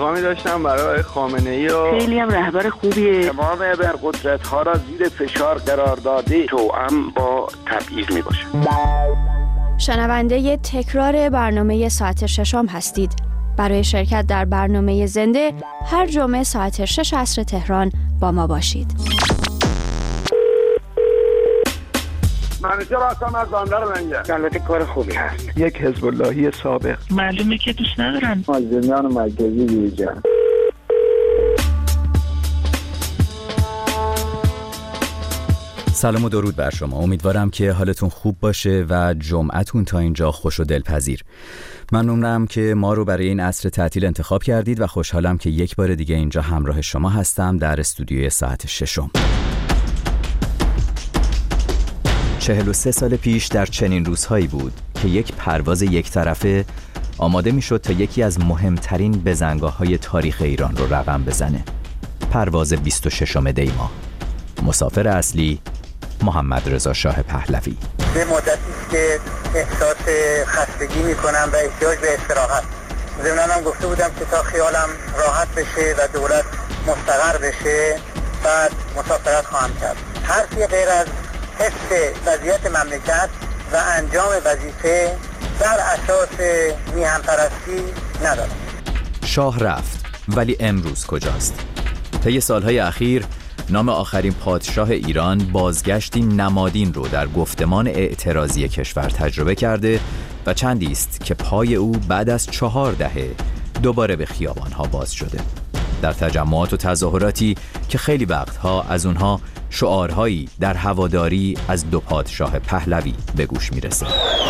پیغامی داشتم برای خامنه‌ای و خیلی هم رهبر خوبیه. تمام ابرقدرت‌ها را زیر فشار قرار داده، توأم با تبعیض میباشه. شنونده تکرار برنامه ساعت ششم هستید. برای شرکت در برنامه زنده هر جمعه ساعت 6 عصر تهران با ما باشید. منیجر هستم از بندر منجر. البته کار خوبی هست. یک حزب اللهی سابق. معلومه که دوست ندارن. مازندران مرکزی بیرجان. سلام و درود بر شما. امیدوارم که حالتون خوب باشه و جمعتون تا اینجا خوش و دلپذیر. ممنونم که ما رو برای این عصر تعطیل انتخاب کردید و خوشحالم که یک بار دیگه اینجا همراه شما هستم در استودیوی ساعت ششم. 43 سال پیش در چنین روزهایی بود که یک پرواز یک طرفه آماده می شد تا یکی از مهمترین بزنگاه‌های تاریخ ایران رو رقم بزنه. پرواز 26 دی ماه. مسافر اصلی محمد رضا شاه پهلوی. به مدتی که احساس خستگی میکنم و احتیاج به استراحت. ضمناً هم گفته بودم که تا خیالم راحت بشه و دولت مستقر بشه بعد مسافرت خواهم کرد. حرفی غیر از حفظ وضعیت مملکت و انجام وظیفه در اساس میهن پرستی ندارم. شاه رفت، ولی امروز کجاست؟ طی سالهای اخیر نام آخرین پادشاه ایران بازگشتی نمادین رو در گفتمان اعتراضی کشور تجربه کرده و چندی است که پای او بعد از 4 دهه دوباره به خیابانها باز شده. در تجمعات و تظاهراتی که خیلی وقتها از اونها شعارهایی در هواداری از 2 پادشاه پهلوی به گوش میرسه.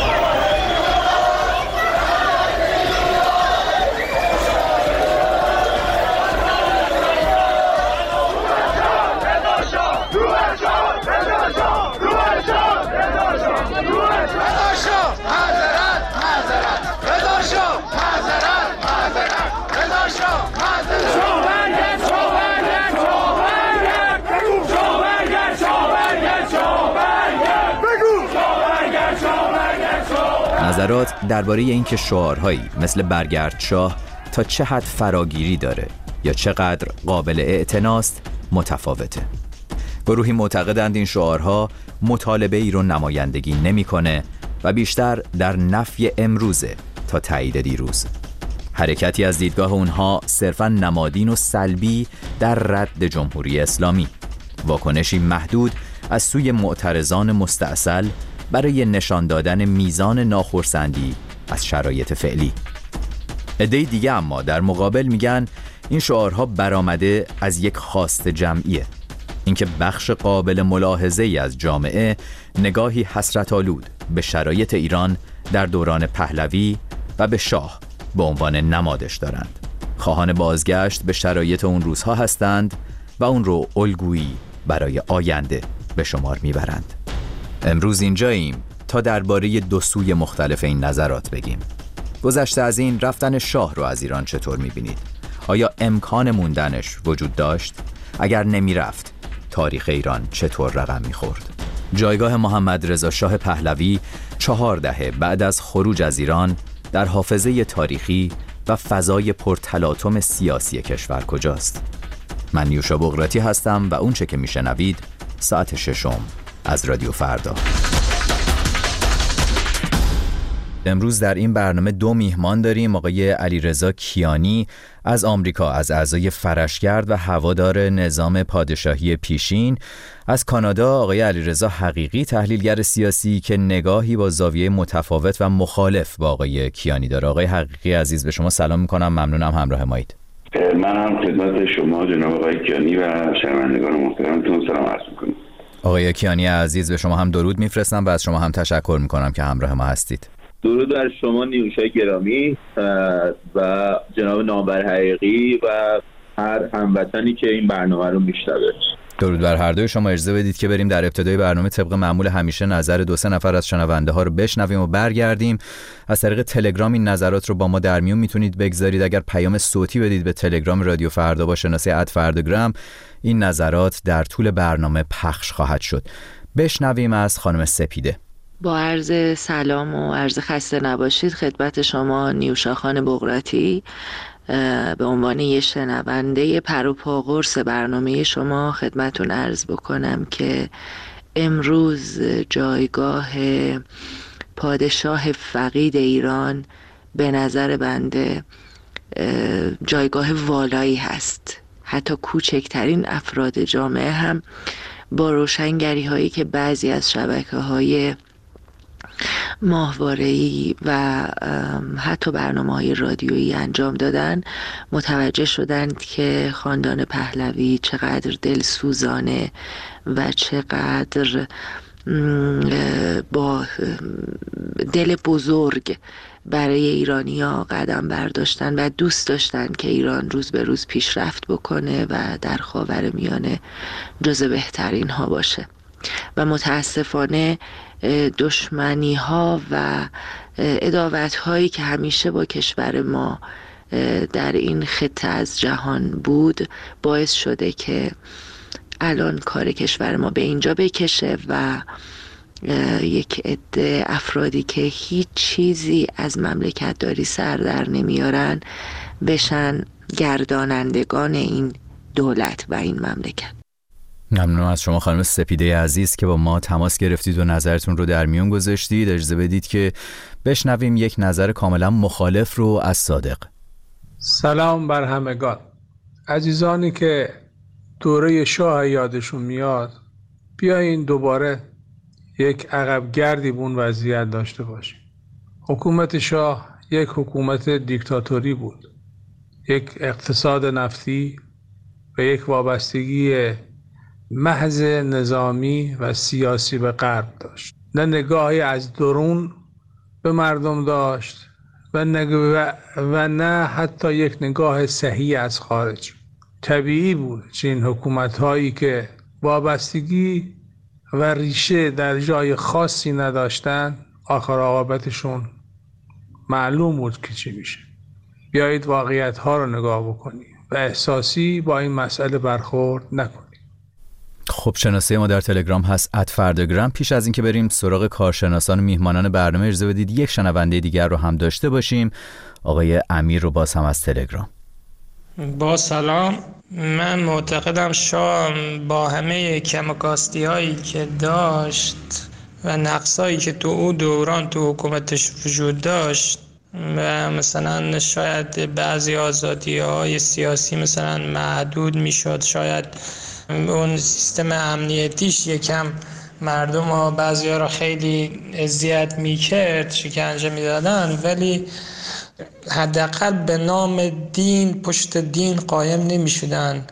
نظرات درباره اینکه شعارهایی مثل برگرد شاه تا چه حد فراگیری داره یا چقدر قابل اعتناست متفاوته. گروهی معتقدند این شعارها مطالبه ای رو نمایندگی نمی‌کنه و بیشتر در نفی امروزه تا تایید دیروز. حرکتی از دیدگاه اونها صرفاً نمادین و سلبی در رد جمهوری اسلامی، واکنشی محدود از سوی معترضان مستعسل برای نشان دادن میزان ناخرسندی از شرایط فعلی. عده دیگه اما در مقابل میگن این شعارها برآمده از یک خواست جمعیه، اینکه بخش قابل ملاحظه‌ای از جامعه نگاهی حسرت‌آلود به شرایط ایران در دوران پهلوی و به شاه به عنوان نمادش دارند. خواهان بازگشت به شرایط اون روزها هستند و اون رو الگویی برای آینده به شمار میبرند. امروز اینجاییم تا درباره 2 سوی مختلف این نظرات بگیم. گذشته از این رفتن شاه رو از ایران چطور میبینید؟ آیا امکان موندنش وجود داشت؟ اگر نمیرفت تاریخ ایران چطور رقم میخورد؟ جایگاه محمد رضا شاه پهلوی 4 دهه بعد از خروج از ایران در حافظه تاریخی و فضای پرتلاطم سیاسی کشور کجاست؟ من نیوشا بغراتی هستم و اون چه که میشنوید ساعت ششم از رادیو فردا. امروز در این برنامه 2 میهمان داریم. آقای علیرضا کیانی از آمریکا، از اعضای فرشگرد و هوادار نظام پادشاهی پیشین. از کانادا آقای علیرضا حقیقی، تحلیلگر سیاسی که نگاهی با زاویه متفاوت و مخالف با آقای کیانی داره. آقای حقیقی عزیز به شما سلام میکنم، ممنونم همراه مایید. من هم خدمت شما جناب آقای کیانی و شنوندگان محترمتون سلام عرض میکنم. آقای کیانی عزیز به شما هم درود میفرستم و از شما هم تشکر میکنم که همراه ما هستید. درود بر شما نیوشای گرامی و جناب نامور حقیقی و هر هموطنی که این برنامه رو میشنوه. درود بر هر دوی شما. اجازه بدید که بریم در ابتدای برنامه طبق معمول همیشه نظر 2-3 نفر از شنونده ها رو بشنویم و برگردیم. از طریق تلگرام این نظرات رو با ما در میون میتونید بگذارید. اگر پیام صوتی بدید به تلگرام رادیو فردا با شناسه @فرداگرام، این نظرات در طول برنامه پخش خواهد شد. بشنویم از خانم سپیده. با عرض سلام و عرض خسته نباشید خدمت شما نیوشا خان بغراتی. به عنوان یه شنونده پر و پا قرص برنامه شما خدمتون عرض بکنم که امروز جایگاه پادشاه فقید ایران به نظر بنده جایگاه والایی هست. حتی کوچکترین افراد جامعه هم با روشنگری هایی که بعضی از شبکه‌های ماهواره‌ای و حتی برنامه‌های رادیویی انجام دادن متوجه شدند که خاندان پهلوی چقدر دلسوزانه و چقدر با دل بزرگ برای ایرانی‌ها قدم برداشتن و دوست داشتن که ایران روز به روز پیشرفت بکنه و در خاورمیانه جز بهترین ها باشه. و متاسفانه دشمنی ها و عداوت هایی که همیشه با کشور ما در این خطه از جهان بود باعث شده که الان کار کشور ما به اینجا بکشه و یک عده افرادی که هیچ چیزی از مملکت داری سر در نمیارن بشن گردانندگان این دولت و این مملکت. ممنونم از شما خانم سپیده عزیز که با ما تماس گرفتید و نظرتون رو در میون گذاشتید. اجازه بدید که بشنویم یک نظر کاملا مخالف رو از صادق. سلام بر همگان. عزیزانی که دوره شاه یادشون میاد بیاین دوباره یک عقب گردی به اون وضعیت داشته باشیم. حکومت شاه یک حکومت دیکتاتوری بود، یک اقتصاد نفتی و یک وابستگی محض نظامی و سیاسی به غرب داشت. نه نگاهی از درون به مردم داشت و نه حتی یک نگاه صحیح از خارج. طبیعی بود چنین حکومت‌هایی که وابستگی و ریشه در جای خاصی نداشتن آخر عاقبتشون معلوم بود که چی میشه. بیایید واقعیت‌ها رو نگاه بکنیم و احساسی با این مسئله برخورد نکنیم. خب شناسه ما در تلگرام هست @فردگرام. پیش از اینکه بریم سراغ کارشناسان و میهمانان برنامه اجازه بدید یک شنونده دیگر رو هم داشته باشیم. آقای امیر رو باز هم از تلگرام. با سلام. من معتقدم شاه با همه کم و کاستی هایی که داشت و نقصایی که تو او دوران تو حکومتش وجود داشت و مثلا شاید بعضی آزادی های سیاسی مثلا محدود میشد، شاید اون سیستم امنیتیش یکم مردم ها بعضی ها را خیلی اذیت میکرد، شکنجه میدادن، ولی حداقل به نام دین پشت دین قایم نمیشدن.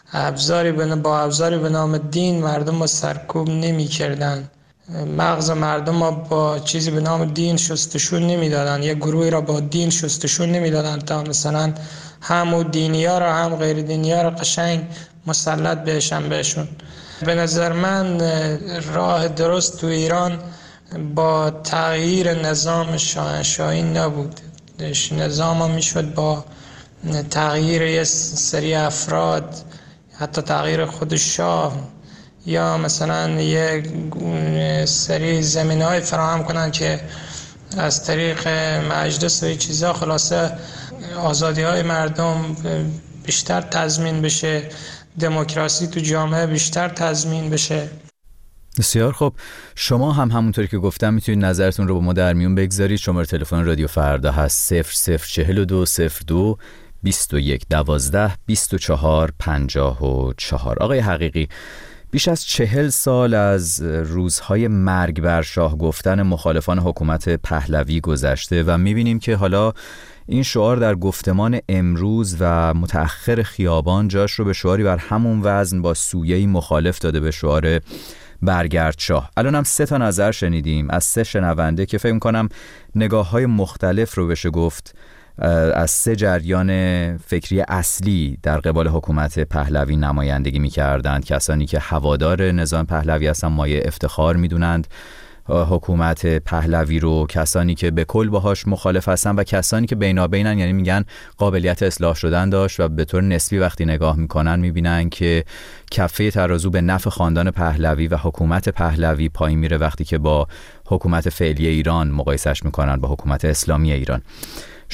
با ابزاری به نام دین مردم را سرکوب نمیکردن. مغز مردم را با چیزی به نام دین شستشون نمیدادن. یک گروهی را با دین شستشون نمیدادن تا مثلا هم دینی ها را هم غیر دینی ها را قشنگ مسلط بهشون. به نظر من راه درست تو ایران با تغییر نظام شاهنشاهی نبود. نظام هم میشد با تغییر یه سری افراد، حتی تغییر خود شاه، یا مثلا یه سری زمینه‌های فراهم کنن که از طریق مجلس و چیزا خلاصه آزادی‌های مردم بیشتر تضمین بشه، دموکراسی تو جامعه بیشتر تضمین بشه. بسیار خب، شما هم همونطوری که گفتم میتونید نظرتون رو با ما در میون بگذارید. شماره تلفن رادیو فردا هست 0042 02 21 12 24 54. آقای حقیقی، بیش از 40 سال از روزهای مرگ بر شاه گفتن مخالفان حکومت پهلوی گذشته و میبینیم که حالا این شعار در گفتمان امروز و متأخر خیابان جاش رو به شعاری بر همون وزن با سویه‌ای مخالف داده، به شعار برگرد شاه. الان هم 3 تا نظر شنیدیم از 3 شنونده که فکر می‌کنم نگاه‌های مختلف رو بشه گفت از 3 جریان فکری اصلی در قبال حکومت پهلوی نمایندگی می‌کردند. کسانی که هوادار نظام پهلوی هستن مایه افتخار می‌دونند حکومت پهلوی رو، کسانی که به کل باهاش مخالف هستن و کسانی که بینابینن، یعنی میگن قابلیت اصلاح شدن داشت و به طور نسبی وقتی نگاه میکنن میبینن که کفه ترازو به نفع خاندان پهلوی و حکومت پهلوی پایین میره وقتی که با حکومت فعلی ایران مقایسش میکنن با حکومت اسلامی ایران.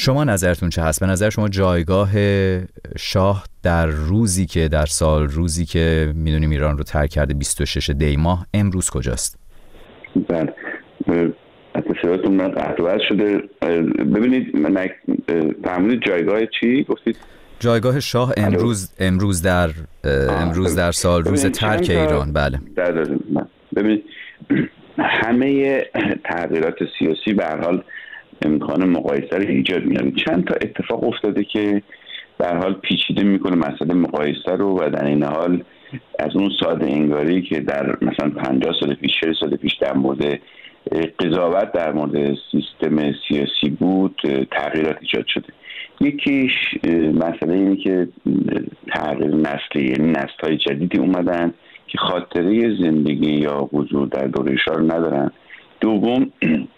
شما نظرتون چه هست؟ به نظر شما جایگاه شاه در روزی که در سال، روزی که میدونیم ایران رو ترک کرده 26 دی ماه، امروز کجاست؟ بله، صداتون من قطع شده. ببینید، من فهمید جایگاه چی گفتید؟ جایگاه شاه امروز در سال، روز ترک ایران. بله. ببینید، همه تغییرات سیاسی به هر حال امکان مقایسه رو ایجاد می‌کنه. چند تا اتفاق افتاده که به هر حال پیچیده میکنه مسئله مقایسه رو و در این حال از اون ساده انگاری که در مثلا 50 سال پیش 40 سال پیش در مورد قضاوت در مورد سیستم سیاسی بود تغییرات ایجاد شده. یکیش مسئله اینه که تغییر نسلی، یعنی نسل‌های جدیدی اومدن که خاطره زندگی یا حضور در دوره شاه رو ندارن. دوم،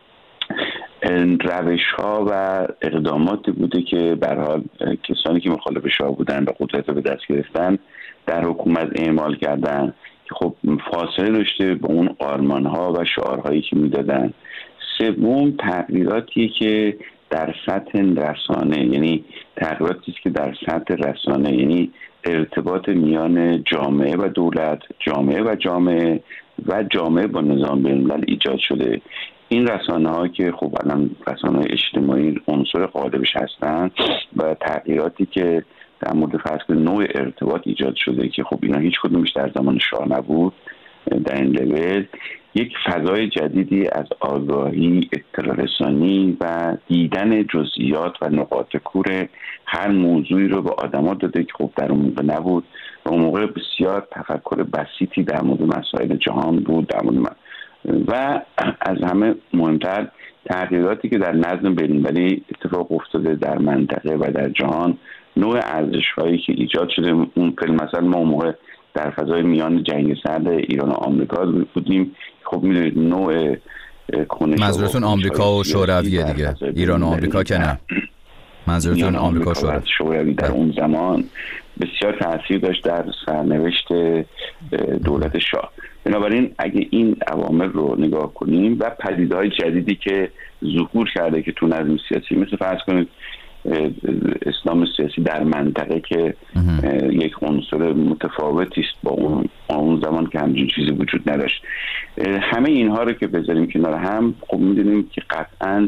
روش‌ها و اقداماتی بوده که به هر حال کسانی که مخالف شاه بودن و قدرت رو به دست گرفتن در حکومت اعمال کردن که خب فاصله داشته با اون آرمان‌ها و شعارهایی که میدادن. سوم، تغییراتی که در سطح رسانه، یعنی تغییراتی است که در سطح رسانه، یعنی ارتباط میان جامعه و دولت، جامعه و جامعه و جامعه با نظام بین‌الملل ایجاد شده. این رسانه‌ها که خب الان رسانه‌های اجتماعی عنصر غالبش هستن و تغییراتی که در مورد فرض نوع ارتباط ایجاد شده که خب اینا هیچ کدومش در زمان شاه نبود در این لول، یک فضای جدیدی از آگاهی، اطلاع رسانی و دیدن جزئیات و نقاط کور هر موضوعی رو به آدم‌ها داده که خب در اون موقع نبود و اون موقع بسیار تفکر بسیطی در مورد مسائل جهان بود. در مورد و از همه مهمتر تغییراتی که در نظم بین‌المللی اتفاق افتاده در منطقه و در جهان، نوع ارزش‌هایی که ایجاد شده. اون مثلا ما اون موقع در فضای میان جنگ سرد ایران و آمریکا بودیم. خب می‌دونید نوع منظورتون آمریکا و شورویه دیگه، ایران و آمریکا که نه. منظورتون آمریکا و شوروی در اون زمان بسیار تاثیر داشت در سرنوشت دولت شاه. بنابراین اگه این عوامل رو نگاه کنیم و پدیده‌های جدیدی که ظهور کرده که تو نظم سیاسی، مثل فرض کنید اسلام سیاسی در منطقه که یک عنصر متفاوتی است با اون زمان که همچین چیزی وجود نداشت، همه اینها رو که بذاریم کنار هم، خب می‌دونیم که قطعاً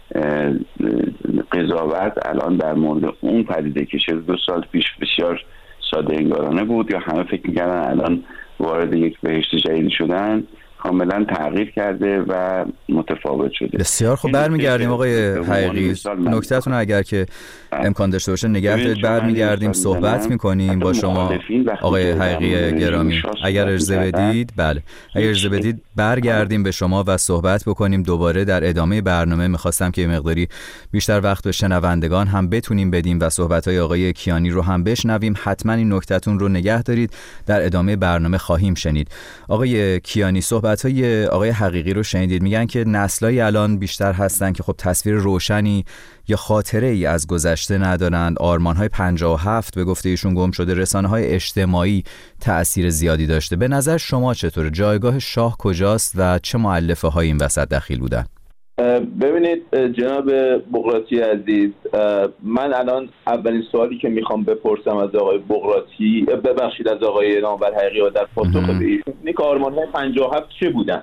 قضاوت الان در مورد اون پدیده که 42 سال پیش بسیار ساده انگارانه بود یا همه فکر می‌کردن الان وارد یک بهشت جدید شدن، کاملا تغییر کرده و متفاوت شده. بسیار خوب، برمیگردیم آقای حقیقی. نکته‌تون اگر که امکان داشته باشه نگه دارید، برمیگردیم صحبت میکنیم با شما آقای حقیقی گرامی. اگر اجازه بدید، بله، اگر اجازه بدید برگردیم به شما و صحبت بکنیم دوباره در ادامه برنامه. میخواستم که مقداری بیشتر وقت به شنوندگان هم بتونیم بدیم و صحبت‌های آقای کیانی رو هم بشنویم. حتما این نکته‌تون رو نگه دارید، در ادامه برنامه خواهیم شنید. آقای کیانی، صحبت‌های آقای حقیقی رو شنیدید. میگن که نسل‌های الان بیشتر هستن که خب تصویر روشنی یا خاطره ای از گذشته ندارند. آرمان‌های 57 به گفته ایشون گم شده. رسانه‌های اجتماعی تأثیر زیادی داشته. به نظر شما چطوره؟ جایگاه شاه کجاست و چه مؤلفه‌هایی این وسط دخیل بودن؟ ببینید جناب بغراتی عزیز، من الان اولین سوالی که میخوام بپرسم از آقای بغراتی، ببخشید از آقای نامور حقیقی در پاسخ به ایشون، اینه که آرمان‌های 57 چه بودن؟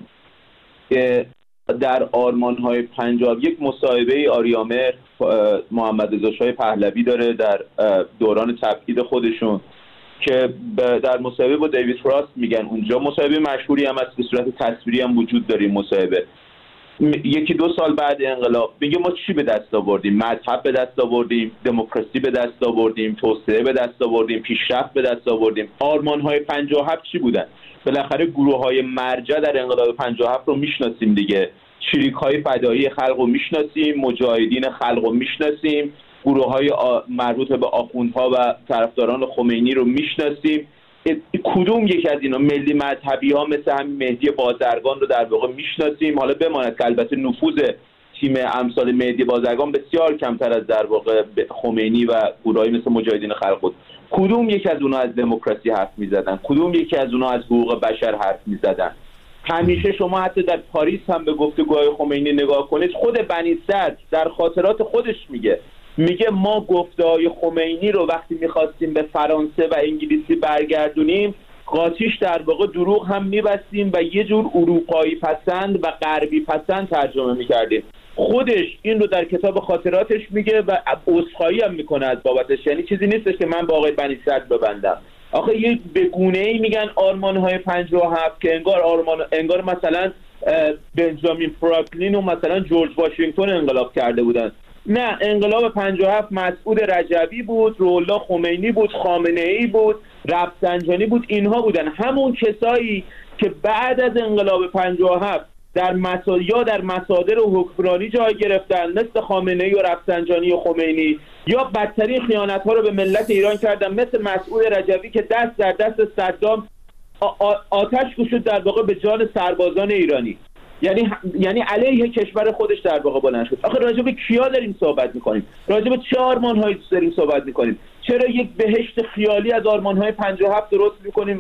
که در آرمان‌های 50 یک مصاحبه آریامر محمد رضا شاه پهلوی داره در دوران تبعید خودشون که در مصاحبه با دیوید فراست میگن، اونجا مصاحبه مشهوری هم است، به صورت تصویری هم وجود داره مصاحبه. یکی دو سال بعد انقلاب میگه ما چی به دست آوردیم؟ مذهب به دست آوردیم، دموکراسی به دست آوردیم، توسعه به دست آوردیم، پیشرفت به دست آوردیم. آرمان‌های 57 چی بودن؟ بالاخره گروه‌های مرجع در انقلاب 57 رو میشناسیم دیگه. چریک‌های فدایی خلق رو میشناسیم، مجاهدین خلق رو میشناسیم، گروه‌های مربوط به آخوندها و طرفداران خمینی رو میشناسیم. کدوم یک از اینا ملی مذهبی ها مثل همین مهدی بازرگان رو در واقع میشناسیم؟ حالا بماند که البته نفوذ تیم امثال مهدی بازرگان بسیار کمتر از در واقع خمینی و گروهایی مثل مجاهدین خلق بود. کدوم یک از اونها از دموکراسی حرف میزدن؟ کدوم یکی از اونها از حقوق بشر حرف میزدن؟ همیشه شما حتی در پاریس هم به گفتگوهای خمینی نگاه کنید، خود بنی صدر در خاطرات خودش میگه میگه ما گفته‌های خمینی رو وقتی میخواستیم به فرانسه و انگلیسی برگردونیم قاطیش در واقع دروغ هم میبستیم و یه جور اروپایی پسند و غربی پسند ترجمه میکردیم. خودش این رو در کتاب خاطراتش میگه و عذرخواهی هم میکنه از بابتش، یعنی چیزی نیستش که من با آقای بنی صدر ببندم. آخه یه به گونه‌ای میگن آرمان‌های 57 که انگار مثلا بنجامین فرانکلین و مثلا جورج واشنگتن انقلاب کرده بودن. نه، انقلاب 57 مسعود رجبی بود، روح الله خمینی بود، خامنه‌ای بود، رفسنجانی بود، اینها بودن همون کسایی که بعد از انقلاب 57 در مصادر حکمرانی جای گرفتن، مثل خامنه‌ای و رفسنجانی و خمینی، یا بدترین خیانت‌ها رو به ملت ایران کردن مثل مسعود رجبی که دست در دست صدام آتش گشود در واقع به جان سربازان ایرانی، یعنی علیه کشور خودش در واقع بلند شد. آخه راجع به کیا داریم صحبت می‌کنیم؟ راجع به چه آرمان‌هایی داریم صحبت می‌کنیم؟ چرا یک بهشت خیالی از آرمان‌های 57 درست می‌کنیم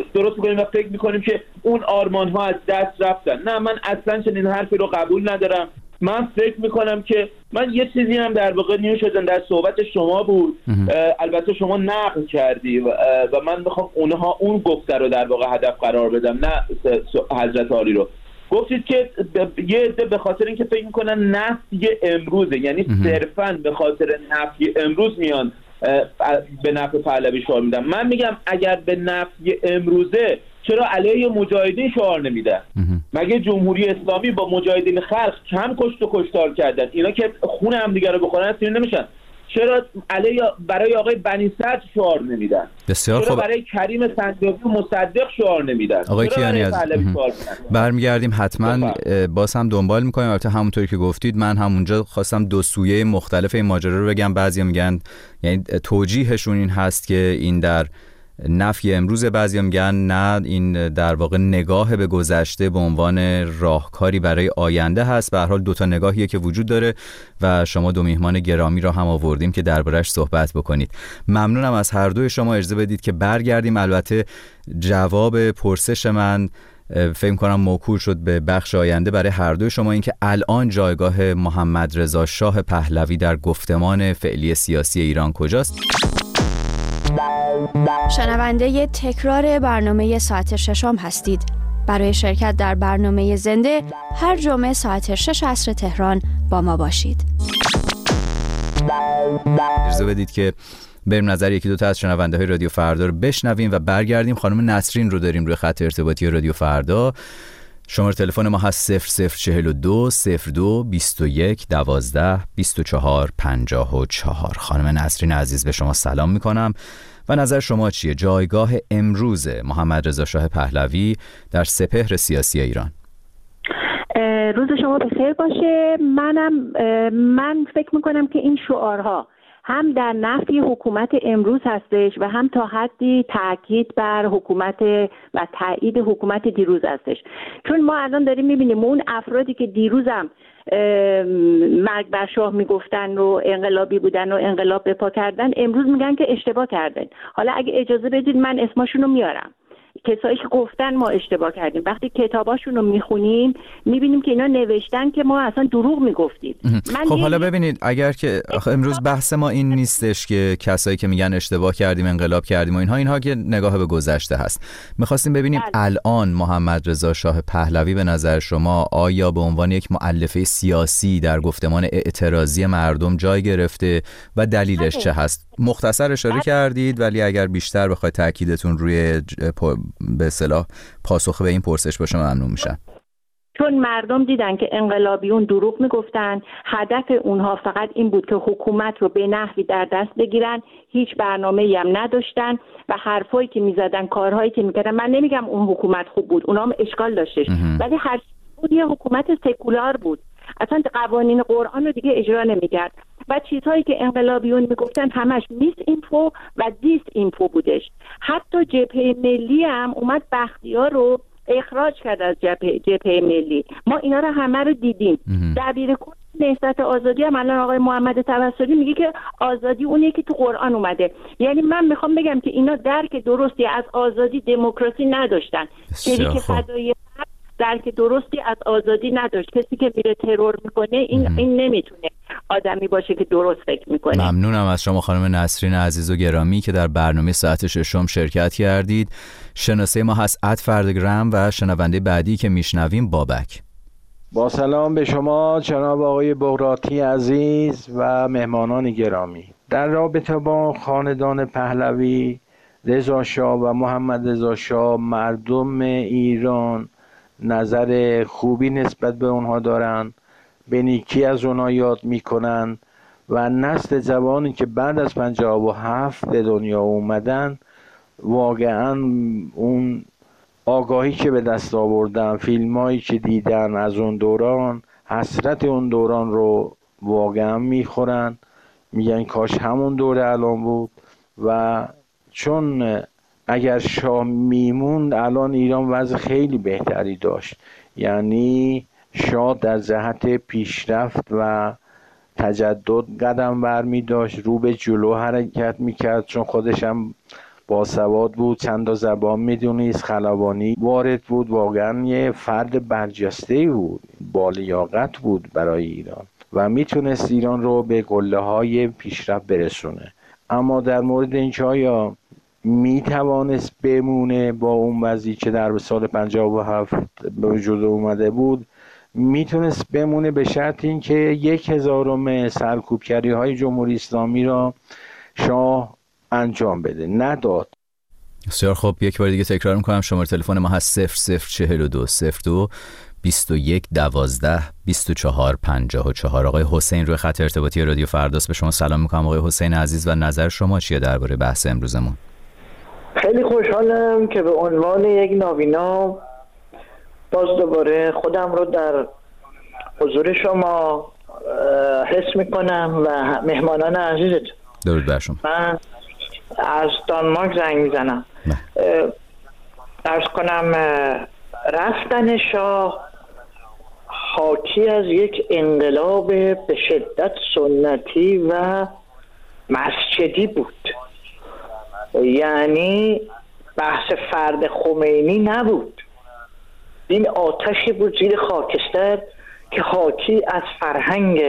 و فکر می‌کنیم که اون آرمان‌ها از دست رفتن؟ نه، من اصلاً چنین حرفی رو قبول ندارم. من فکر می‌کنم که من یه چیزی هم در واقع نیوش شدن در صحبت شما بود، البته شما نقل کردی و من می‌خوام اون گفته رو در واقع هدف قرار بدم، نه حضرت عالی رو. گفتید که یه عده به خاطر اینکه فکر میکنن نفی امروزه، یعنی صرفاً به خاطر نفی امروز میان به نفع پهلوی شعار میدن. من میگم اگر به نفی امروزه چرا علیه مجاهدین شعار نمیدن؟ مگه جمهوری اسلامی با مجاهدین خلق کم کشت و کشتار کردن؟ اینا که خون هم دیگه رو بخورن اسیر نمیشن. چرا برای آقای بنی صدر شعار نمیدن؟ بسیار چرا خوب. برای کریم سنجابی و مصدق شعار نمیدن؟ آقای کیانی برمیگردیم حتما باز هم دنبال میکنیم. البته همونطوری که گفتید من همونجا خواستم دو سویه مختلف این ماجرا رو بگم. بعضیا میگن یعنی توجیهشون این هست که این در نفی امروز، بعضیا میگن نه این در واقع نگاه به گذشته به عنوان راهکاری برای آینده هست. به هر حال دو تا نگاهیه که وجود داره و شما دو میهمان گرامی رو هم آوردیم که دربارش صحبت بکنید. ممنونم از هر دوی شما. اجازه بدید که برگردیم. البته جواب پرسش من فکر کنم موکول شد به بخش آینده برای هر دوی شما، این که الان جایگاه محمد رضا شاه پهلوی در گفتمان فعلی سیاسی ایران کجاست؟ شنونده تکرار برنامه ساعت ششم هستید. برای شرکت در برنامه زنده هر جمعه ساعت 6 عصر تهران با ما باشید. اجازه بدید که بریم نظر یکی دو تا از شنونده های رادیو فردا رو بشنویم و برگردیم. خانم نسرین رو داریم روی خط ارتباطی رادیو فردا. شماره تلفن ما هست 0042 02 21 12 24 54. خانم نسرین عزیز به شما سلام میکنم و نظر شما چیه؟ جایگاه امروز محمد رضا شاه پهلوی در سپهر سیاسی ایران. روز شما بخیر باشه. من فکر میکنم که این شعارها هم در نفی حکومت امروز هستش و هم تا حدی تاکید بر حکومت و تایید حکومت دیروز هستش. چون ما الان داریم میبینیم اون افرادی که دیروزم مرگ بر شاه میگفتن و انقلابی بودن و انقلاب به پا کردن، امروز میگن که اشتباه کردن. حالا اگه اجازه بدید من اسمشون رو میارم، کسایی که گفتن ما اشتباه کردیم. وقتی کتاباشون رو میخونیم میبینیم که اینا نوشتن که ما اصلا دروغ میگفتیم. خب حالا ببینید، اگر که امروز بحث ما این نیستش که کسایی که میگن اشتباه کردیم انقلاب کردیم و اینها که نگاه به گذشته هست. میخواستیم ببینیم الان محمد رضا شاه پهلوی به نظر شما آیا به عنوان یک مؤلفه سیاسی در گفتمان اعتراضی مردم جای گرفته و دلیلش چه هست؟ مختصر اشاره کردید، ولی اگر بیشتر بخواید تاکیدتون روی به اصطلاح پاسخ به این پرسش باشه ممنون میشم. چون مردم دیدن که انقلابیون دروغ میگفتن، هدف اونها فقط این بود که حکومت رو به نحوی در دست بگیرن، هیچ برنامه‌ای هم نداشتن و حرفایی که میزدن، کارهایی که میکردن، من نمیگم اون حکومت خوب بود، اونا هم اشکال داشتش، ولی هر بود یه حکومت سکولار بود، اصلا قوانین قرآن رو دیگه اجرا نمیکرد و چیزهایی که انقلابیون میگفتن همش میس اینفو و دیس اینفو بودش. حتی جبهه ملی هم اومد بختیار رو اخراج کرد از جبهه ملی. ما اینا رو همه رو دیدیم. دبیرکل نهضت آزادی هم الان آقای محمد توسلی میگه که آزادی اونیه که تو قرآن اومده. یعنی من میخوام بگم که اینا درک درستی از آزادی دموکراسی نداشتن. که فدای درک درستی از آزادی نداشت. کسی که میره ترور میکنه این نمیتونه. آدمی باشه که درست فکر میکنه. ممنونم از شما خانم نسرین عزیز و گرامی که در برنامه ساعت ششم شرکت کردید. شناسه ما هست @فردگرام و شنونده بعدی که میشنویم بابک. با سلام به شما جناب آقای بغراتی عزیز و مهمانان گرامی. در رابطه با خاندان پهلوی، رضا شاه و محمد رضا شاه، مردم ایران نظر خوبی نسبت به اونها دارن، به نیکی از اونها یاد میکنن و نسل جوانی که بعد از 57 به دنیا اومدن واقعا اون آگاهی که به دست آوردن، فیلمایی که دیدن از اون دوران، حسرت اون دوران رو واقعا میخورن، میگن کاش همون دوره الان بود. و چون اگر شاه میموند الان ایران وضع خیلی بهتری داشت، یعنی شاه در جهت پیشرفت و تجدد قدم برمی داشت، رو به جلو حرکت میکرد، چون خودش هم باسواد بود، چند تا زبان میدونست، خلبانی وارد بود، واقعا یه فرد برجسته بود، با لیاقت بود برای ایران و میتونست ایران رو به قله های پیشرفت برسونه. اما در مورد اینکه آیا میتوانست بمونه با اون وضعی که در سال 57 به وجود اومده بود، میتونست بمونه به شرط اینکه 1000 سرکوبگری های جمهوری اسلامی را شاه انجام بده. نداد. بسیار خب، یک بار دیگه تکرار میکنم شماره تلفن ما هست 0042 02 21 12 24 54. آقای حسین روی خط ارتباطی رادیو فرداست. به شما سلام میکنم آقای حسین عزیز و نظر شما چیه درباره بحث امروزمون؟ خیلی خوشحالم که به عنوان یک نابینا باز دوباره خودم رو در حضور شما حس میکنم و مهمانان عزیزت. درود بر شما. من از دانمارک زنگ میزنم. عرض کنم رفتن شاه حاکی از یک انقلاب به شدت سنتی و مسجدی بود، یعنی بحث فرد خمینی نبود. این آتشی بود زیر خاکستر که حاکی از فرهنگ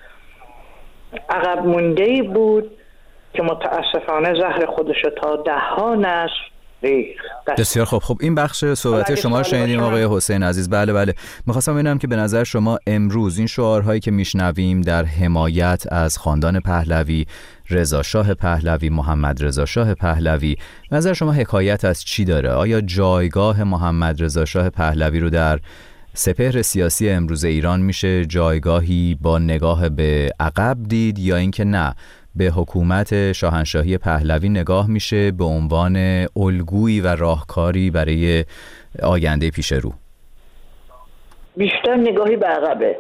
عقب مونده‌ای بود که متاسفانه زهر خودش تا 10 نسل ریخت. بسیار خوب. خب این بخش صحبت شما رو شنیدیم آقای حسین عزیز. بله میخواستم ببینم که به نظر شما امروز این شعارهایی که میشنویم در حمایت از خاندان پهلوی، رضا شاه پهلوی، محمد رضا شاه پهلوی، به نظر شما حکایت از چی داره؟ آیا جایگاه محمد رضا شاه پهلوی رو در سپهر سیاسی امروز ایران میشه جایگاهی با نگاه به عقب دید، یا اینکه نه، به حکومت شاهنشاهی پهلوی نگاه میشه به عنوان الگویی و راهکاری برای آینده پیش رو؟ بیشتر نگاهی به عقبه.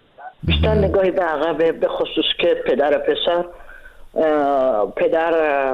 به خصوص که پدر پسر، پدر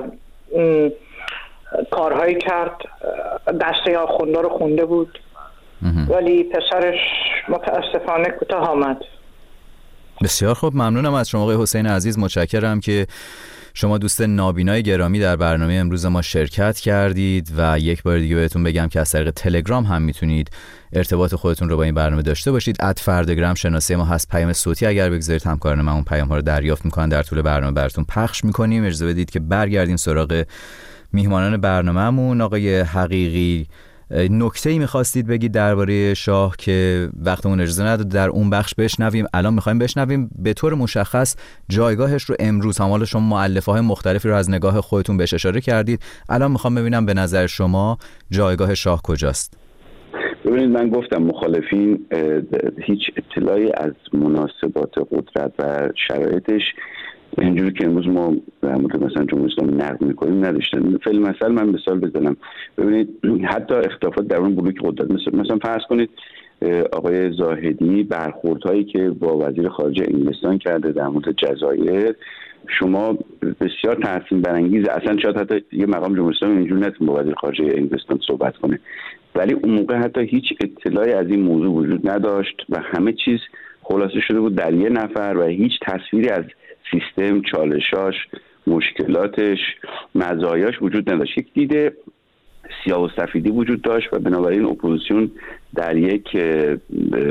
کارهایی کرد، دسته آخونده رو خونده بود، ولی پسرش متاسفانه کوتاه آمد. بسیار خوب، ممنونم از شما آقای حسین عزیز. متشکرم که شما دوست نابینای گرامی در برنامه امروز ما شرکت کردید و یک بار دیگه بهتون بگم که از طریق تلگرام هم میتونید ارتباط خودتون رو با این برنامه داشته باشید. @فردگرام شناسه ما هست. پیام صوتی اگر بگذارید همکاران من اون پیام ها رو دریافت میکنن، در طول برنامه براتون پخش میکنیم. اجازه بدید که برگردیم سراغ میهمانان برنامه‌مون. آقای حقیقی، نکته‌ای می‌خواستید بگید درباره شاه که وقتمون اجازه نداد در اون بخش بشنویم، الان می‌خوایم بشنویم به طور مشخص جایگاهش رو امروز. حالا شما مؤلفه‌های مختلفی رو از نگاه خودتون بهش اشاره کردید، الان می‌خوام ببینم به نظر شما جایگاه شاه کجاست؟ ببینید، من گفتم مخالفین هیچ اطلاعی از مناسبات قدرت و شرایطش اینجوری که امروز ما در مورد مثلا جمهوری اسلامی نقد می‌کنیم نداشتن. فعلا مثلا من مثال بزنم. ببینید، حتی اختلافات در اون بلوک قدرت، مثلا فرض کنید آقای زاهدی برخوردهایی که با وزیر خارجه انگلستان کرده در مورد جزایر، شما بسیار تحسین برانگیز، اصلا شاید حتی یه مقام جمهوری اسلامی اینجوری نتونه با وزیر خارجه انگلستان صحبت کنه، ولی اون موقع حتی هیچ اطلاعی از این موضوع وجود نداشت و همه چیز خلاصه شده بود در یه نفر و هیچ تصویری از سیستم، چالشاش، مشکلاتش، مزایاش وجود نداشت. یک دید سیاه و سفیدی وجود داشت و بنابراین اپوزیسیون در یک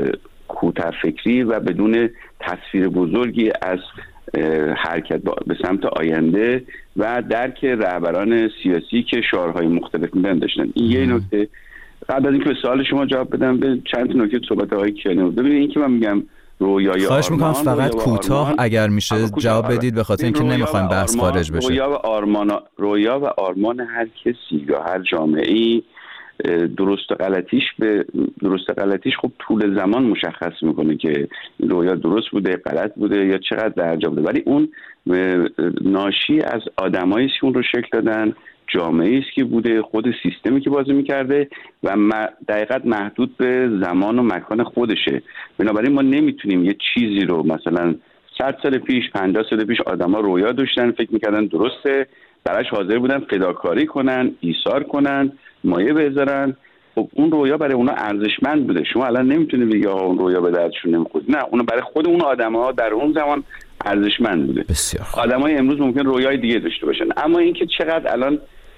کوتاه‌فکری و بدون تصویر بزرگی از حرکت به سمت آینده و درک رهبران سیاسی که شعارهای مختلف میدن داشتن. این یه نکته. قبل از اینکه به سوال شما جواب بدم به چند نکته صحبت آقای کیانی. ببینید این که من میگم رویای خواهش میکنم فقط کوتاه اگر میشه جواب بدید، به خاطر اینکه نمیخوایم بحث خارج بشه. رویا و آرمان هر کسی یا هر جامعه‌ای درست و غلطیش خب طول زمان مشخص میکنه که رویا درست بوده، غلط بوده یا چقدر درجا بوده، ولی اون ناشی از آدمایی است که اون رو شکل دادن، جامعه‌ای است که بوده، خود سیستمی که بازی میکرده و دقیقاً محدود به زمان و مکان خودشه. بنابراین ما نمیتونیم یه چیزی رو مثلا 100 سال پیش 50 سال پیش آدما رویا داشتن، فکر میکردن درسته، براش حاضر بودن فداکاری کنن، ایثار کنن، مایه بذارن. خب اون رویا برای اونا ارزشمند بوده. شما الان نمیتونید بگی آقا اون رویا به دردشون نمیخوره. نه، اون برای خود اون آدم‌ها در اون زمان ارزشمند بوده. بسیار. آدمای امروز ممکن رویای دیگه داشته باشن، اما اینکه چقدر الان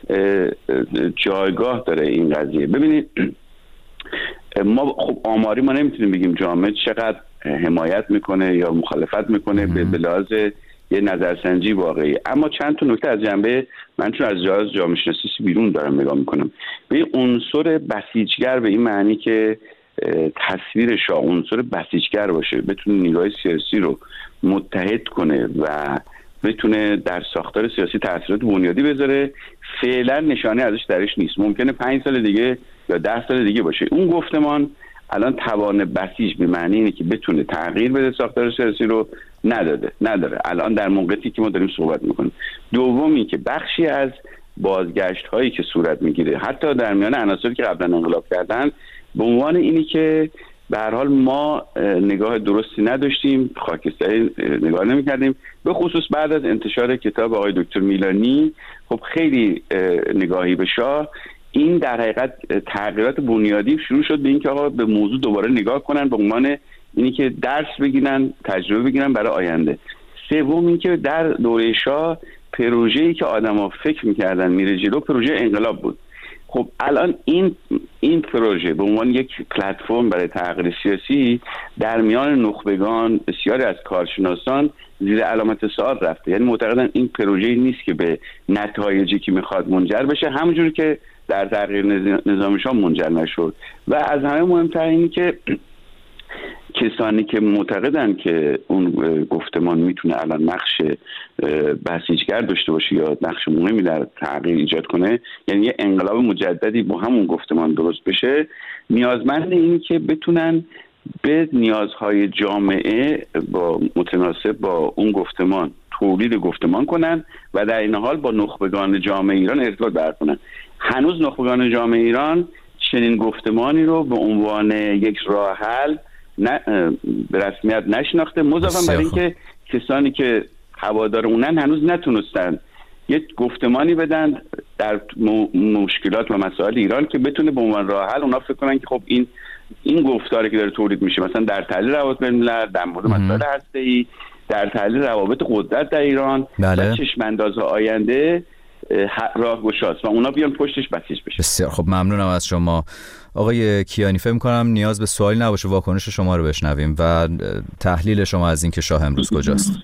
جایگاه داره این قضیه. ببینید ما خب آماری ما نمیتونیم بگیم جامعه چقدر حمایت میکنه یا مخالفت میکنه به لحاظ یه نظرسنجی واقعی، اما چند تا نکته از جنبه من چون از جامعه شناسی بیرون دارم نگاه میکنم. به عنصر بسیجگر به این معنی که تصویر شاه عنصر بسیجگر باشه، بتونه نیروهای سیاسی رو متحد کنه و بتونه در ساختار سیاسی تاثیرات بنیادی بذاره، فعلا نشانه ازش درش نیست. ممکنه 5 سال دیگه یا 10 سال دیگه باشه. اون گفتمان الان توان بسیج به معنی اینه که بتونه تغییر بده ساختار سیاسی رو نداره الان در موقعی که ما داریم صحبت میکنیم. دومی که بخشی از بازگشت هایی که صورت میگیره حتی در میان عناصری که قبلا انقلاب کردن به عنوان اینی که به هر حال ما نگاه درستی نداشتیم، خاکستری نگاه نمی‌کردیم، به خصوص بعد از انتشار کتاب آقای دکتر میلانی. خب خیلی نگاهی به شاه، این در حقیقت تغییرات بنیادی شروع شد به این که آقا به موضوع دوباره نگاه کنن به عنوان اینی که درس بگیرن، تجربه بگیرن برای آینده. سوم این که در دوره شاه پروژه‌ای که آدم‌ها فکر می‌کردن میره جلو پروژه انقلاب بود. خب الان این پروژه به عنوان یک پلتفرم برای تغییر سیاسی در میان نخبگان بسیاری از کارشناسان زیر علامت سوال رفته. یعنی معتقدن این پروژه‌ای نیست که به نتایجی که میخواد منجر بشه، همونجوری که در تغییر نظام شاه منجر نشد. و از همه مهمتر اینه که کسانی که معتقدن که اون گفتمان میتونه الان نقش بسیجگر داشته باشه یا نقش مهمی در تغییر ایجاد کنه، یعنی یه انقلاب مجددی با همون گفتمان درست بشه، نیازمند اینه که بتونن به نیازهای جامعه با متناسب با اون گفتمان تولید گفتمان کنن و در این حال با نخبگان جامعه ایران ارتباط برقرار کنن. هنوز نخبگان جامعه ایران چنین گفتمانی رو به عنوان یک راه حل به رسمیت نشناخته، مضافاً بر اینکه کسانی که هوادار اونن هنوز نتونستن یک گفتمانی بدن در مشکلات و مسائل ایران که بتونه به عنوان راه حل اونا فکر کنن که خب این گفتاری که داره تولید میشه مثلا در تحلیل روابط بین الملل، در مورد مسائل هسته‌ای، در تحلیل روابط قدرت در ایران و چشم‌انداز آینده راهگشاست و اونا بیان پشتش بسیج بشه. بسیار خب، ممنونم از شما آقای کیانی. فکر می‌کنم نیاز به سوالی نباشه، واکنش شما رو بشنویم و تحلیل شما از این که شاه امروز کجاست.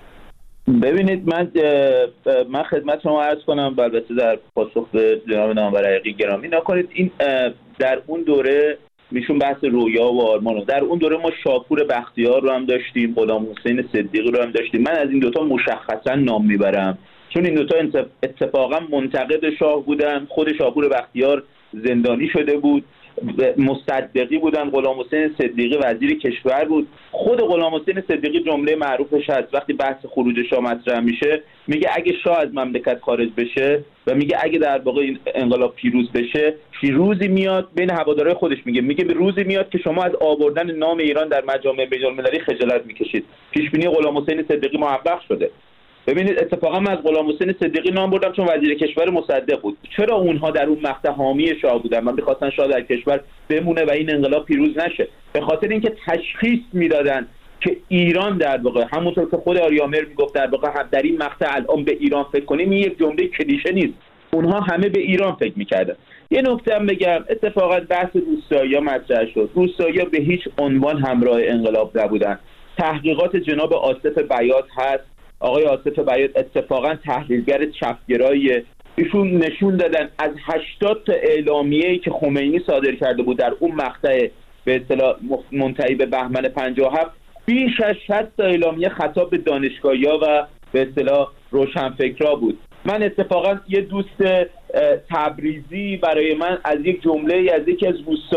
ببینید من خدمت شما عرض کنم، البته در پاسخ به جناب نامور حقیقی گرامی، نکنید این در اون دوره میشون بحث رویا و آرمان، در اون دوره ما شاپور بختیار رو هم داشتیم، غلام حسین صدیقی رو هم داشتیم. من از این دوتا مشخصا نام میبرم چون این دوتا اتفاقا منتقد شاه بودن. خود شاپور بختیار زندانی شده بود، مصدقی بودن، غلام حسین صدیقی وزیر کشور بود. خود غلام حسین صدیقی جمله معروفش هست وقتی بحث خروج شاه مطرح میشه، میگه اگه شاه از مملکت خارج بشه و میگه اگه در واقع این انقلاب پیروز بشه، روزی میاد بین هوادارهای خودش میگه روزی میاد که شما از آوردن نام ایران در مجامع بین‌المللی خجالت میکشید. پیش بینی غلام حسین صدیقی محقق شده. ببینید اتفاقا من از غلام حسین صدیقی نام بردم چون وزیر کشور مصدق بود. چرا اونها در اون مقطع حامی شاه بودن؟ من می‌خواستن شاه در کشور بمونه و این انقلاب پیروز نشه. به خاطر اینکه تشخیص میدادن که ایران در واقع همونطور که خود آریامر میگفت در واقع در این مقطع الان به ایران فکر کنیم، این یک جمله کلیشه نیست. اونها همه به ایران فکر میکردن. یه نکته هم بگم، اتفاقا بحث روستایی‌ها مطرح شد. روستایی‌ها به هیچ عنوان همراه انقلاب نبودن. تحقیقات جناب آصف بیات هست. آقای آصف بیات اتفاقا تحلیلگر چپگراییه. ایشون نشون دادن از 80 تا اعلامیه‌ای که خمینی صادر کرده بود در اون مقطع به اصطلاح منتهی به بهمن 57 بیش از 60 تا اعلامیه خطاب به دانشگاهی‌ها و به اصطلاح روشنفکرا بود. من اتفاقا یه دوست تبریزی برای من از یک جمله از یکی از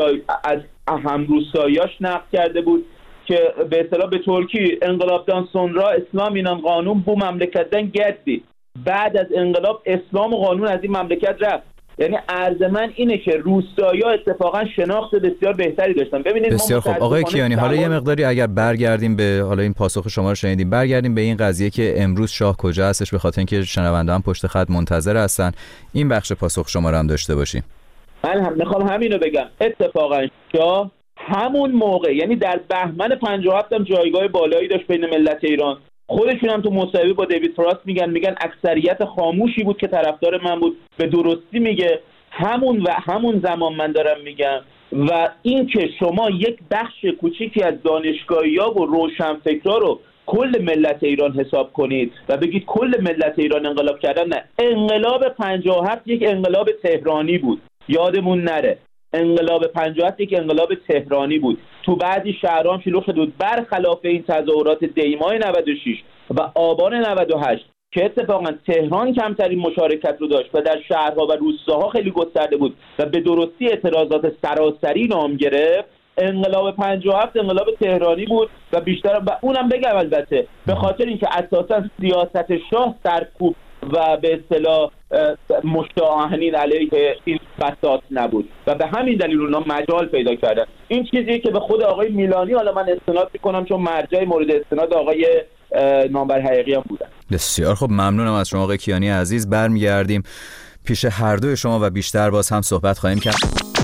همروستاییاش نقل کرده بود که به اصطلاح به ترکی انقلابdan sonra اسلام اینان قانون بو مملکتden گردی. بعد از انقلاب اسلام و قانون از این مملکت رفت. یعنی عرض من اینه که روستایی‌ها اتفاقا شناخت بسیار بهتری داشتن. ببینید بسیار خوب آقای کیانی، حالا یه مقداری اگر برگردیم به حالا این پاسخ شما رو شنیدیم، برگردیم به این قضیه که امروز شاه کجا هستش، به خاطر اینکه شنونده‌ها پشت خط منتظر هستن این بخش پاسخ شما رو هم داشته باشیم. من میخوام همینو بگم، اتفاقا شاه همون موقع یعنی در بهمن 57 هم جایگاه بالایی داشت بین ملت ایران. خودشون هم تو مصاحبه با دیوید فراست میگن اکثریت خاموشی بود که طرفدار من بود. به درستی میگه همون زمان من دارم میگم. و این که شما یک بخش کوچیکی از دانشگاهی‌ها و روشنفکرا رو کل ملت ایران حساب کنید و بگید کل ملت ایران انقلاب کردن، نه. انقلاب 57 یک انقلاب تهرانی بود، یادمون نره. انقلاب 57 یک انقلاب تهرانی بود. تو بعضی شهرها شلوغ شده بود، برخلاف این تظاهرات دیمای 96 و آبان 98 که اتفاقا تهران کمترین مشارکت رو داشت و در شهرها و روستاها خیلی گسترده بود و به درستی اعتراضات سراسری نام گرفت. انقلاب 57 انقلاب تهرانی بود و بیشتر، و اونم بگم البته به خاطر اینکه اساسا سیاست شاه سرکوب و به اصطلاح مشتاقانین علیه این بساط نبود و به همین دلیل اونا مجال پیدا کردن. این چیزیه که به خود آقای میلانی حالا من استناد میکنم چون مرجع مورد استناد آقای نامور حقیقی هم بودن. بسیار خب، ممنونم از شما آقای کیانی عزیز. برمیگردیم پیش هر دوی شما و بیشتر باز هم صحبت خواهیم کرد.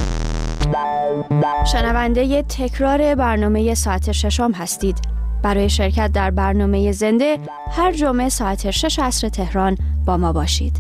شنونده تکرار برنامه ساعت ششم هستید. برای شرکت در برنامه زنده هر جمعه ساعت 6 عصر تهران با ما باشید.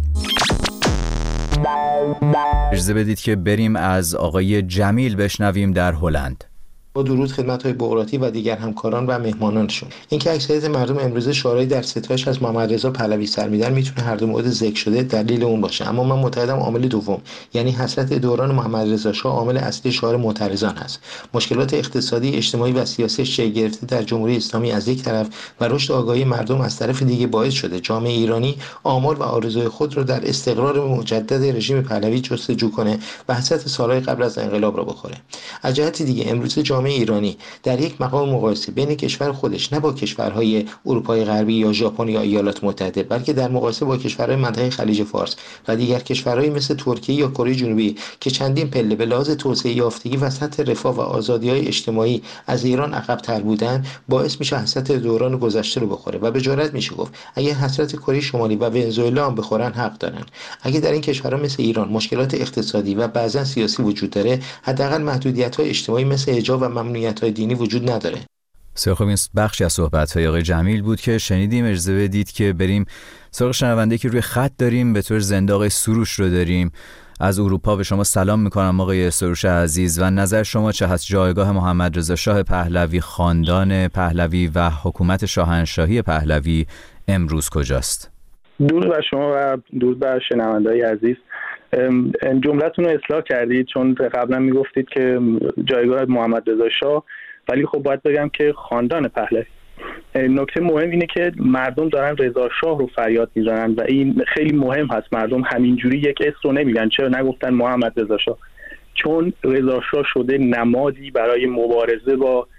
اجازه بدید که بریم از آقای جمیل بشنویم در هلند. با درود خدمت‌های بغراتی و دیگر همکاران و مهمانانشون. اینکه اکثریت مردم امروزه شعارهایی در ستایش از محمد رضا پهلوی سر میدن میتونه هر دو مورد ذکر شده دلیل اون باشه، اما من معتقدم عامل دوم یعنی حسرت دوران محمد رضا شاه عامل اصلی شعار معترضان هست. مشکلات اقتصادی، اجتماعی و سیاسی شکل گرفته در جمهوری اسلامی از یک طرف و رشد آگاهی مردم از طرف دیگه باعث شده جامعه ایرانی آمال و آرزوی خود رو در استقرار مجدد رژیم پهلوی جستجو کنه و حسرت سالهای قبل از انقلاب را بخوره. از جهت دیگه امروز جامعه ایرانی در یک مقام مقایسه بین کشور خودش نه با کشورهای اروپای غربی یا ژاپن یا ایالات متحده، بلکه در مقایسه با کشورهای منطقه خلیج فارس و دیگر کشورهای مثل ترکیه یا کره جنوبی که چندین پله به لحاظ توسعه یافتگی و سطح رفاه و آزادی‌های اجتماعی از ایران عقب‌تر بودن، باعث میشه حسرت دوران گذشته رو بخوره و به جرئت میشه گفت اگه حسرت کره شمالی و ونزوئلا هم بخورن حق دارن. اگه در این کشورها مثل ایران مشکلات اقتصادی و بعضا سیاسی وجود داره، حداقل محدودیت‌های اجتماعی مثل حجاب و ممنوعیت‌های دینی وجود نداره. بسیار خوب، این بخشی از صحبت‌های آقای جمیل بود که شنیدیم. اجازه بدید که بریم سراغ شنونده که روی خط داریم، به طور زنده آقای سروش رو داریم. از اروپا به شما سلام میکنم آقای سروش عزیز و نظر شما چه هست؟ جایگاه محمد رضا شاه پهلوی، خاندان پهلوی و حکومت شاهنشاهی پهلوی امروز کجاست؟ درود بر شما و درود بر شنونده‌های عزیز. جملتون رو اصلاح کردید چون قبلا میگفتید که جایگاه محمد رضا شاه، ولی خب باید بگم که خاندان پهلوی. نکته مهم اینه که مردم دارن رضا شاه رو فریاد میزنن و این خیلی مهم هست. مردم همینجوری یک اسم رو نمیگن. چرا نگفتن محمد رضا شاه؟ چون رضا شاه شده نمادی برای مبارزه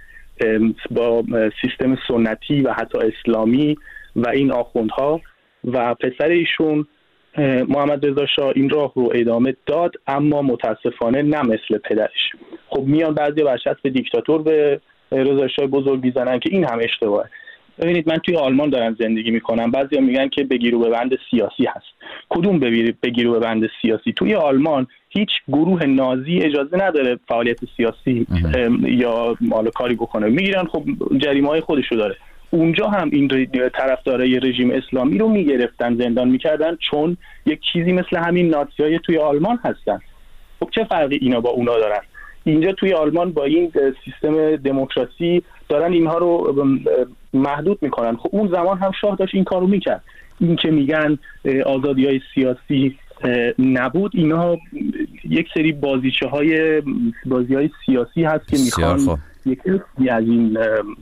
با سیستم سنتی و حتی اسلامی و این آخوندها و پسر ایشون محمد رضا شاه این راه رو ادامه داد، اما متاسفانه نه مثل پدرش. خب میان بعضی برچسب به دیکتاتور به رضا شاه بزرگ میزنن که این هم اشتباهه. ببینید من توی آلمان دارم زندگی میکنم، بعضیا میگن که بگیر و ببند سیاسی هست. کدوم بگیر و ببند سیاسی؟ توی آلمان هیچ گروه نازی اجازه نداره فعالیت سیاسی یا مال کاری بکنه. میگیرن، خب جریمه‌های خودشو داره. اونجا هم این طرفدارای رژیم اسلامی رو میگرفتن، زندان میکردن، چون یک چیزی مثل همین ناتسیای توی آلمان هستن. خب چه فرقی اینا با اونا دارن؟ اینجا توی آلمان با این سیستم دموکراسی دارن اینها رو محدود میکنن. خب اون زمان هم شاه داشت این کارو میکرد. این که میگن آزادی‌های سیاسی نبود، اینا یک سری بازی‌های سیاسی هست که میخوان یکی از این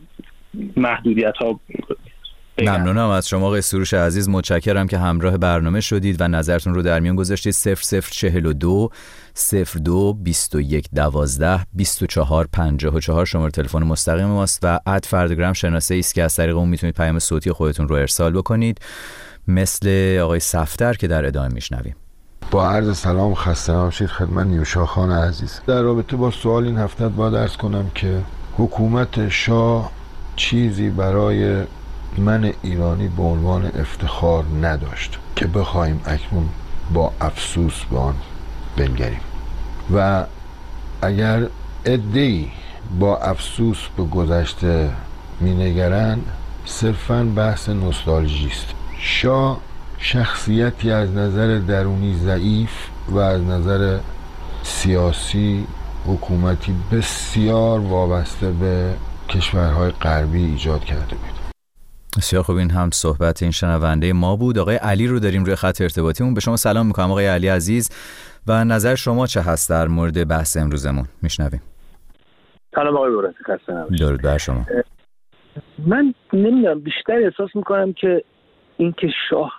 محدودیت‌ها. ممنونم از شما آقای سروش عزیز، متشکرم که همراه برنامه شدید و نظرتون رو در میان گذاشتید. 0042 02 21 12 24 54 شماره تلفن مستقیم ماست و @فردگرام شناسه‌ای است که از طریق اون میتونید پیام صوتی خودتون رو ارسال بکنید، مثل آقای صفدر که در ادامه میشنویم. با عرض سلام خسته نباشید خدمت نیوشا خان عزیز. در رابطه با سوال این هفته باید عرض کنم که حکومت شاه چیزی برای من ایرانی به عنوان افتخار نداشت که بخوایم اکنون با افسوس به آن بنگریم و اگر عده‌ای با افسوس به گذشته مینگرند صرفاً بحث نوستالژی است. شاه شخصیتی از نظر درونی ضعیف و از نظر سیاسی حکومتی بسیار وابسته به کشورهای غربی ایجاد کرده بود. بسیار خوب، این هم صحبت این شنونده ما بود. آقای علی رو داریم روی خط ارتباطیمون. به شما سلام میکنم آقای علی عزیز و نظر شما چه هست در مورد بحث امروزمون؟ میشنویم. سلام آقای بوراتی، خسته نباشید. درود بر شما. من نمیدونم، بیشتر احساس میکنم که این که شاه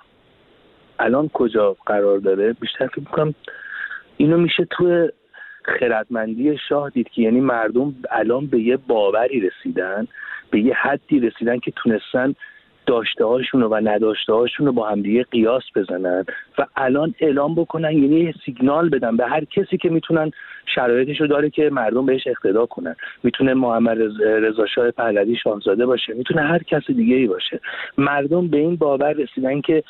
الان کجا قرار داره، بیشتر فکر میکنم اینو میشه تو خردمندی شاه دید که یعنی مردم الان به یه باوری رسیدن، به یه حدی رسیدن که تونستن داشته هاشونو و نداشته هاشونو با هم دیگه قیاس بزنن و الان اعلام بکنن، یعنی یه سیگنال بدن به هر کسی که میتونن شرایطشو داره که مردم بهش اقتدا کنن. میتونه محمد رضا شاه پهلوی شاهزاده باشه، میتونه هر کس دیگه ای باشه. مردم به این باور رسیدن که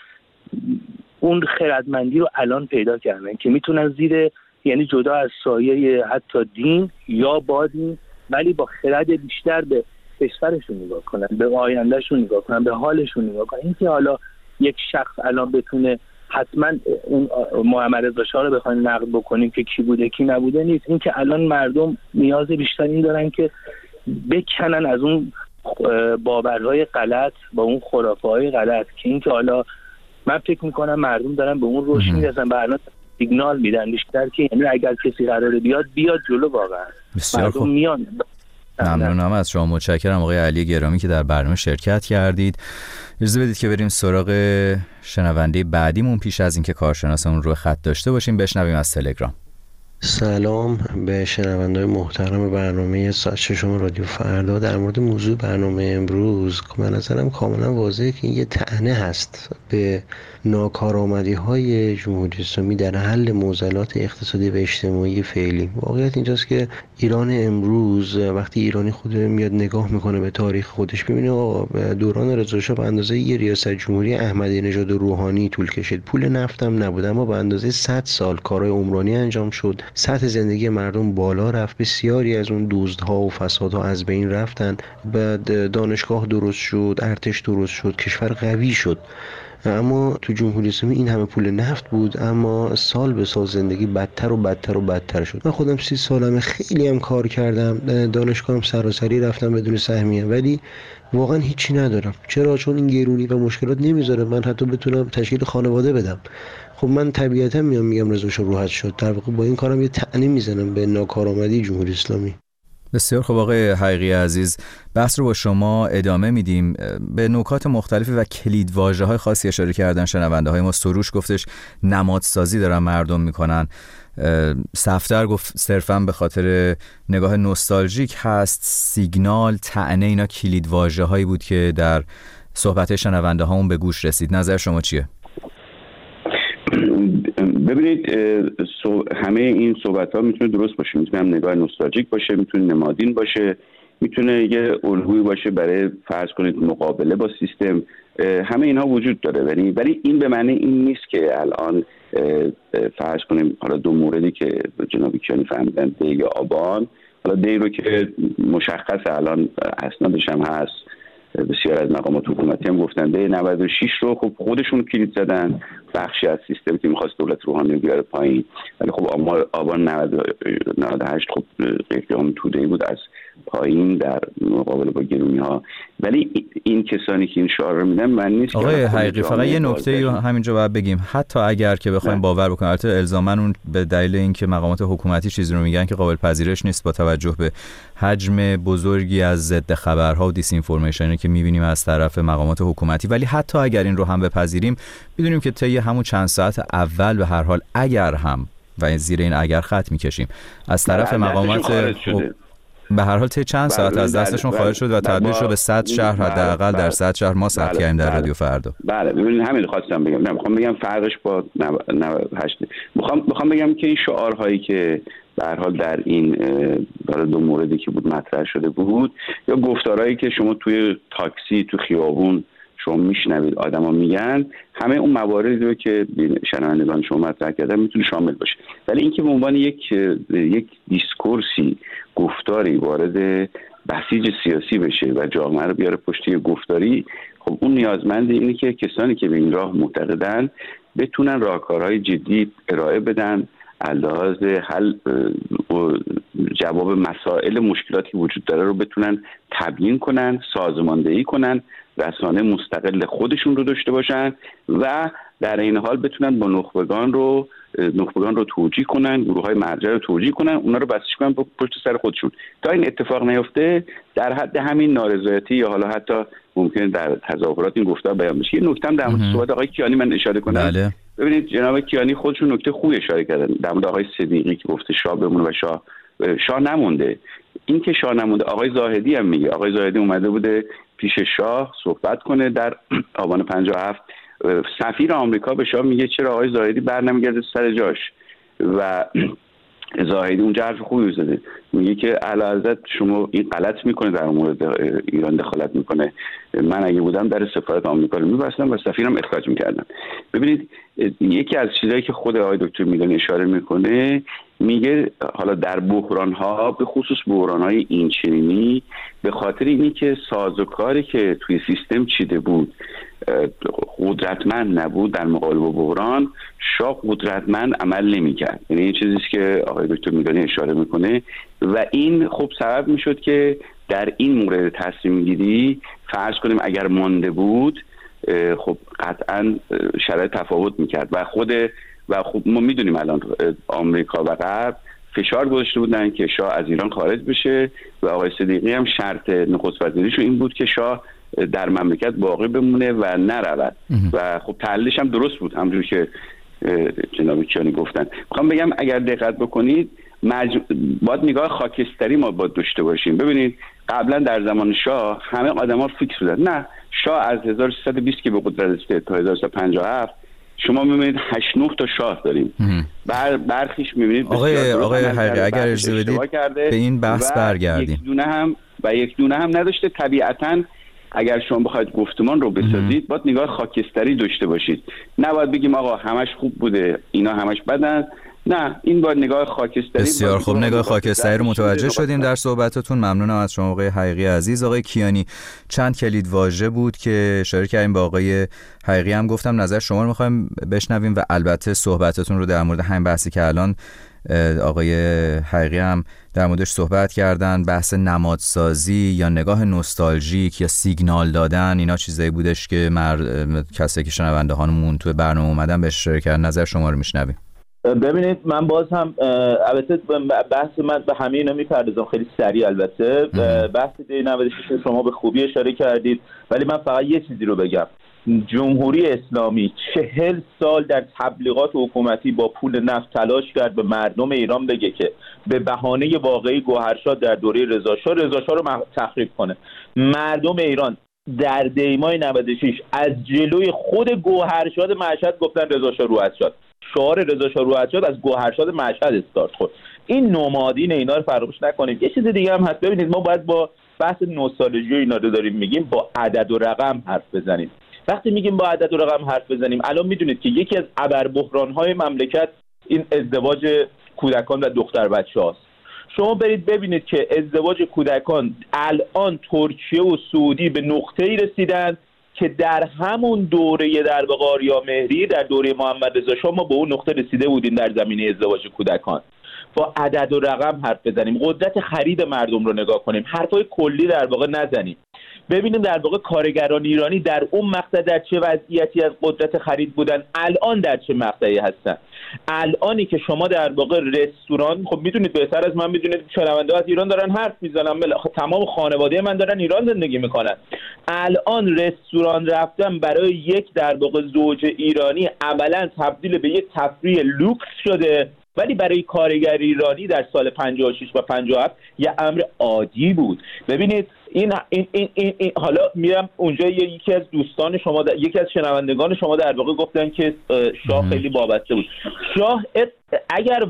اون خردمندی رو الان پیدا کردن که میتونن زیر، یعنی جدا از سایه حتی دین یا با دین، ولی با خرد بیشتر به کشورشون نگاه کنن، به آیندهشون نگاه کنن، به حالشون نگاه کنن. اینکه حالا یک شخص الان بتونه حتما اون محمد رضا شاه رو بخوایم نقد بکنیم که کی بوده کی نبوده نیست. اینکه الان مردم نیاز بیشتر این دارن که بکنن از اون باورهای غلط با اون خرافه‌های غلط، که اینکه حالا من فکر میکنم مردم دارن به اون روش میرسن و الان سیگنال میدن بیشتر که یعنی اگر کسی قراره بیاد جلو واقعا مردم میان. ممنونم از شما، متشکرم آقای علی گرامی که در برنامه شرکت کردید. اجازه بدید که بریم سراغ شنونده بعدیمون پیش از اینکه کارشناسمون رو خط داشته باشیم. بشنویم از تلگرام. سلام به شنونده‌های محترم برنامه ساعت ششم رادیو فردا. در مورد موضوع برنامه امروز به نظرم کاملا واضحه که یه طعنه هست به ناکارآمدی‌های جمهوری اسلامی در حل معضلات اقتصادی و اجتماعی فعلی. واقعیت اینجاست که ایران امروز وقتی ایرانی خود میاد نگاه میکنه به تاریخ خودش، ببینه آقا دوران رضا شاه به اندازه یه ریاست جمهوری احمدی نژاد و روحانی طول کشید، پول نفت هم نبود، اما به اندازه 100 سال کارهای عمرانی انجام شد، سطح زندگی مردم بالا رفت، بسیاری از اون دزدها و فسادها از بین رفتن، بعد دانشگاه درست شد، ارتش درست شد، کشور قوی شد. اما تو جمهوری اسلامی این همه پول نفت بود، اما سال به سال زندگی بدتر و بدتر و بدتر شد. من خودم 30 سالمه، خیلی هم کار کردم، دانشگاهم سراسری رفتم بدون سهمیه، ولی واقعا هیچی ندارم. چرا؟ چون این گرونی و مشکلات نمیذاره من حتی بتونم تشکیل خانواده بدم. خب من طبیعتا میگم رضا شاه راحت شد، در واقع با این کارم یه طعنه میزنم به ناکارآمدی جمهوری اسلامی. بسیار خب آقای حقیقی عزیز، بحث رو با شما ادامه میدیم. به نکات مختلفی و کلیدواژه‌های خاصی اشاره کردن شنونده های ما. سروش گفتش نمادسازی دارن مردم میکنن. صفدر گفت صرفا به خاطر نگاه نوستالژیک هست. سیگنال، طعنه، اینا کلیدواژه‌هایی بود که در صحبت شنونده هامون به گوش رسید. نظر شما چیه؟ ببینید همه این صحبت ها میتونه درست باشه، میتونه هم نگاه نوستالژیک باشه، میتونه نمادین باشه، میتونه یه الگویی باشه برای فرض کنید مقابله با سیستم. همه اینها وجود داره، ولی این به معنی این نیست که الان فرض کنیم حالا دو موردی که جناب کیانی فهمیدن، دی یا آبان، حالا دی رو که مشخص الان اسنادش هم هست بسیار از مقامات حکومتی هم گفتن به 96 رو خب خودشون کلید زدن، بخشی از سیستمی که می‌خواست دولت روحانی رو بیاره پایین، ولی خب آبان 98 خب قیام توده‌ای بود از پایین در مقابله با گرونی‌ها. ولی این کسانی که این شعار رو میدن من نیست. آقای حقیقی فقط یه نکته رو همینجا باید بگیم، حتی اگر که بخوایم باور بکنیم، البته الزاما اون به دلیل اینکه مقامات حکومتی چیزی رو میگن که قابل پذیرش نیست با توجه به حجم بزرگی از ضد خبرها و دیس اینفورمیشنی که میبینیم از طرف مقامات حکومتی، ولی حتی اگر این رو هم بپذیریم میدونیم که طی همون چند ساعت اول به هر حال اگر هم و زیر این اگر خط میکشیم از طرف مقامات به هر حال طی چند ساعت از دستشون خارج شد و تبدیل شد به 100 شهر، حداقل در 100 شهر ما ثبت کردیم در رادیو فردا. بله ببینید همین خواستم بگم، میخوام بگم فرقش با 98 میخوام بگم که این شعارهایی که به هر حال در این دو موردی که بود مطرح شده بود، یا گفتارهایی که شما توی تاکسی تو خیابون شما میشنوید آدما میگن، همه اون مواردی رو که شنوندگان شما مطرح کردن میتونه شامل باشه. ولی اینکه به عنوان یک دیسکورسی، گفتاری وارد بسیج سیاسی بشه و جامعه رو بیاره پشت یه گفتاری، خب اون نیازمند اینه که کسانی که به این راه معتقدن بتونن راهکارهای جدی ارائه بدن، لحاظ حل و جواب مسائل مشکلاتی که وجود داره رو بتونن تبیین کنن، سازماندهی کنن، رسانه مستقل خودشون رو داشته باشن و در این حال بتونن با نخبگان رو توجیه کنن، گروه‌های مرجع رو توجیه کنن، اونا رو بسیج کنن پشت سر خودشون. تا این اتفاق نیفته در حد همین نارضایتی یا حالا حتی ممکنه در تظاهرات این گفتار بیان بشه. یه نکته هم در مورد صحبت آقای کیانی من اشاره کنم. بله. ببینید جناب کیانی خودشون نکته خوبی اشاره کردن در مورد آقای صدیقی که گفته شاه بمونه و شاه نمونده. این که شاه نمونده آقای زاهدی هم میگه. آقای زاهدی اومده بوده پیش شاه صحبت کنه در آبان 57. سفیر آمریکا به شاه میگه چرا آقای زاهدی برنمیگرده سر جاش و زاهدی اونجا حرف خوبی زده، میگه که اعلیحضرت شما این غلط میکنه، در مورد ایران دخالت میکنه، من اگه بودم در سفارت آمریکا رو میبستم و سفیرم اخراج میکردم. ببینید یکی از چیزایی که خود آقای دکتر میدانی اشاره میکنه، میگه حالا در بحران‌ها به خصوص بحران‌های اینچنینی به خاطر اینی که سازوکاری که توی سیستم چیده بود قدرتمند نبود در مقابل با بحران، شاه قدرتمند عمل نمی‌کرد. یعنی این چیزی است که آقای دکتر میدانی اشاره میکنه و این خب سبب میشد که در این مورد تصمیم گیری فرض کنیم اگر مانده بود خب قطعا شرایط تفاوت میکرد و خب ما میدونیم الان آمریکا و غرب فشار گذاشته بودن که شاه از ایران خارج بشه و آقای صدیقی هم شرط نخست وزیریشو این بود که شاه در مملکت باقی بمونه و نرود و خب تحلیلش هم درست بود همونجوری که جناب کیانی گفتن. میخوام بگم اگر دقت بکنید باید نگاه خاکستری ما باید داشته باشیم. ببینید قبلا در زمان شاه همه آدما فیکس بودن، نه شاه از 1320 که به قدرت رسید تا 1357 شما می‌بینید 8-9 تا شاه داریم. برخیش می‌بینید آقای حقیقی اگر اجازه بدید به این بحث برگردیم. یک دونه هم نداشته. طبیعتاً اگر شما بخواید گفتمان رو بسازید باید نگاه خاکستری داشته باشید. نباید بگیم آقا همش خوب بوده اینا همش بدن، نه این باید نگاه خاکستری. بسیار خوب، نگاه خاکستری رو متوجه شدیم در صحبتاتون. ممنونم از شما آقای حقیقی عزیز. آقای کیانی چند کلید واژه بود که اشاره کردیم با آقای حقیقی هم گفتم نظر شما رو می‌خوایم بشنویم و البته صحبتاتون رو در مورد همین بحثی که الان آقای حقیقی هم در موردش صحبت کردن، بحث نمادسازی یا نگاه نوستالژیک یا سیگنال دادن، اینا چیزایی بودش که کسایی که شنونده هامون تو برنامه اومدن بهش اشاره کردن. نظر شما رو میشنویم. ببینید من باز هم البته بحث من به همه اینا میپردازم خیلی سریع. البته بحث دی 96 شما به خوبی اشاره کردید، ولی من فقط یه چیزی رو بگم. جمهوری اسلامی 40 سال در تبلیغات حکومتی با پول نفت تلاش کرد به مردم ایران بگه که به بهانه واقعی گوهرشاه در دوره رضاشاه رو تخریب کنه. مردم ایران در دیمای 96 از جلوی خود گوهرشاد مشهد گفتن رضاشاه روحت شد. شعار رضاشاه روحت شد از گوهرشاد مشهد استارت خورد. این نمادین اینا رو فراموش نکنید. یه چیز دیگه هم هست. ببینید ما باید با بحث نوستالژی اینا رو داریم میگیم با عدد و رقم حرف بزنیم. وقتی میگیم با عدد و رقم حرف بزنیم، الان میدونید که یکی از ابربحران‌های مملکت این ازدواج کودکان و دختر بچه‌هاست. شما برید ببینید که ازدواج کودکان الان ترکیه و سعودی به نقطه‌ای رسیدن که در همون دوره در واقع آریامهری، در دوره محمد رضا شاه ما به اون نقطه رسیده بودیم در زمینه ازدواج کودکان. با عدد و رقم حرف بزنیم، قدرت خرید مردم رو نگاه کنیم، حرفای کلی در واقع نزنیم، ببینیم در واقع کارگران ایرانی در اون مقطع در چه وضعیتی از قدرت خرید بودن، الان در چه مقطعی هستن. الانی که شما در واقع رستوران، خب میدونید بهتر از من میدونید شنونده از ایران دارن حرف میزنن، تمام خانواده من دارن ایران زندگی میکنن. الان رستوران رفتن برای یک در واقع زوج ایرانی عملا تبدیل به یک تفریح لوکس شده، ولی برای کارگر ایرانی در سال 56 و 57 یه امر عادی بود. ببینید این حالا میرم اونجا، یکی از دوستان شما یکی از شنوندگان شما در واقع گفتن که شاه خیلی وابسته بود. شاه اگر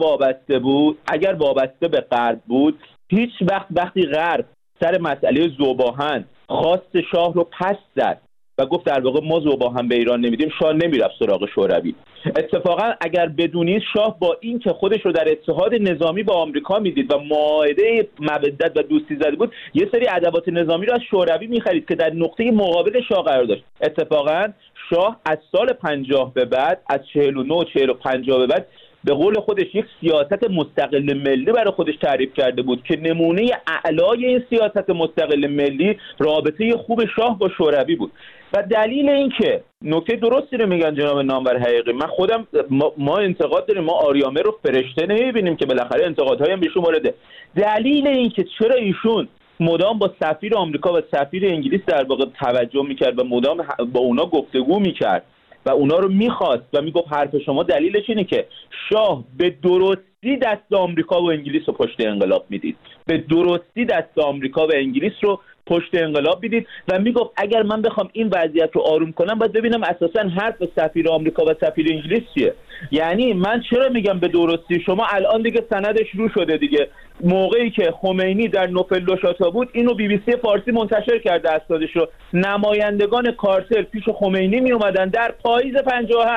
وابسته به غرب بود، هیچ وقتی غرب سر مسئله ذوباهن خواست شاه رو پس زد و گفت در واقع ما ذوباهن به ایران نمیدیم، شاه نمیرفت سراغ شوروی. اتفاقا اگر بدونید شاه با این که خودش رو در اتحاد نظامی با آمریکا میدید و معاهده مودت و دوستی زده بود، یه سری ادوات نظامی رو از شوروی میخرید که در نقطه مقابل شاه قرار داشت. اتفاقا شاه از سال 50 به بعد، از 49 40 و 50 به بعد، به قول خودش یک سیاست مستقل ملی برای خودش تعریف کرده بود که نمونه اعلای این سیاست مستقل ملی رابطه خوب شاه با شوروی بود. و دلیل این که نکته درستی رو میگن جناب نامور حقیقی، من خودم ما انتقاد داریم، ما آریامه رو فرشته نمیبینیم که بالاخره انتقادهای هم بهشون وارده. دلیل این که چرا ایشون مدام با سفیر آمریکا و سفیر انگلیس در واقع توجه میکرد و مدام با اونا گفتگو میکرد و اونا رو میخواست و میگفت حرف شما دلیلش اینه که شاه به درستی دست آمریکا و انگلیس رو پشت انقلاب میدید، به درستی دست آمریکا و انگلیس رو پشت انقلاب میدید و میگفت اگر من بخوام این وضعیت رو آروم کنم باید ببینم اساسا حرف سفیر آمریکا و سفیر انگلیس چیه. یعنی من چرا میگم به درستی؟ شما الان دیگه سندش رو شده دیگه. موقعی که خمینی در نوفل دوشاتا بود، اینو BBC فارسی منتشر کرده اسنادش رو. نمایندگان کارتل پیش خمینی می اومدن در پاییز 57،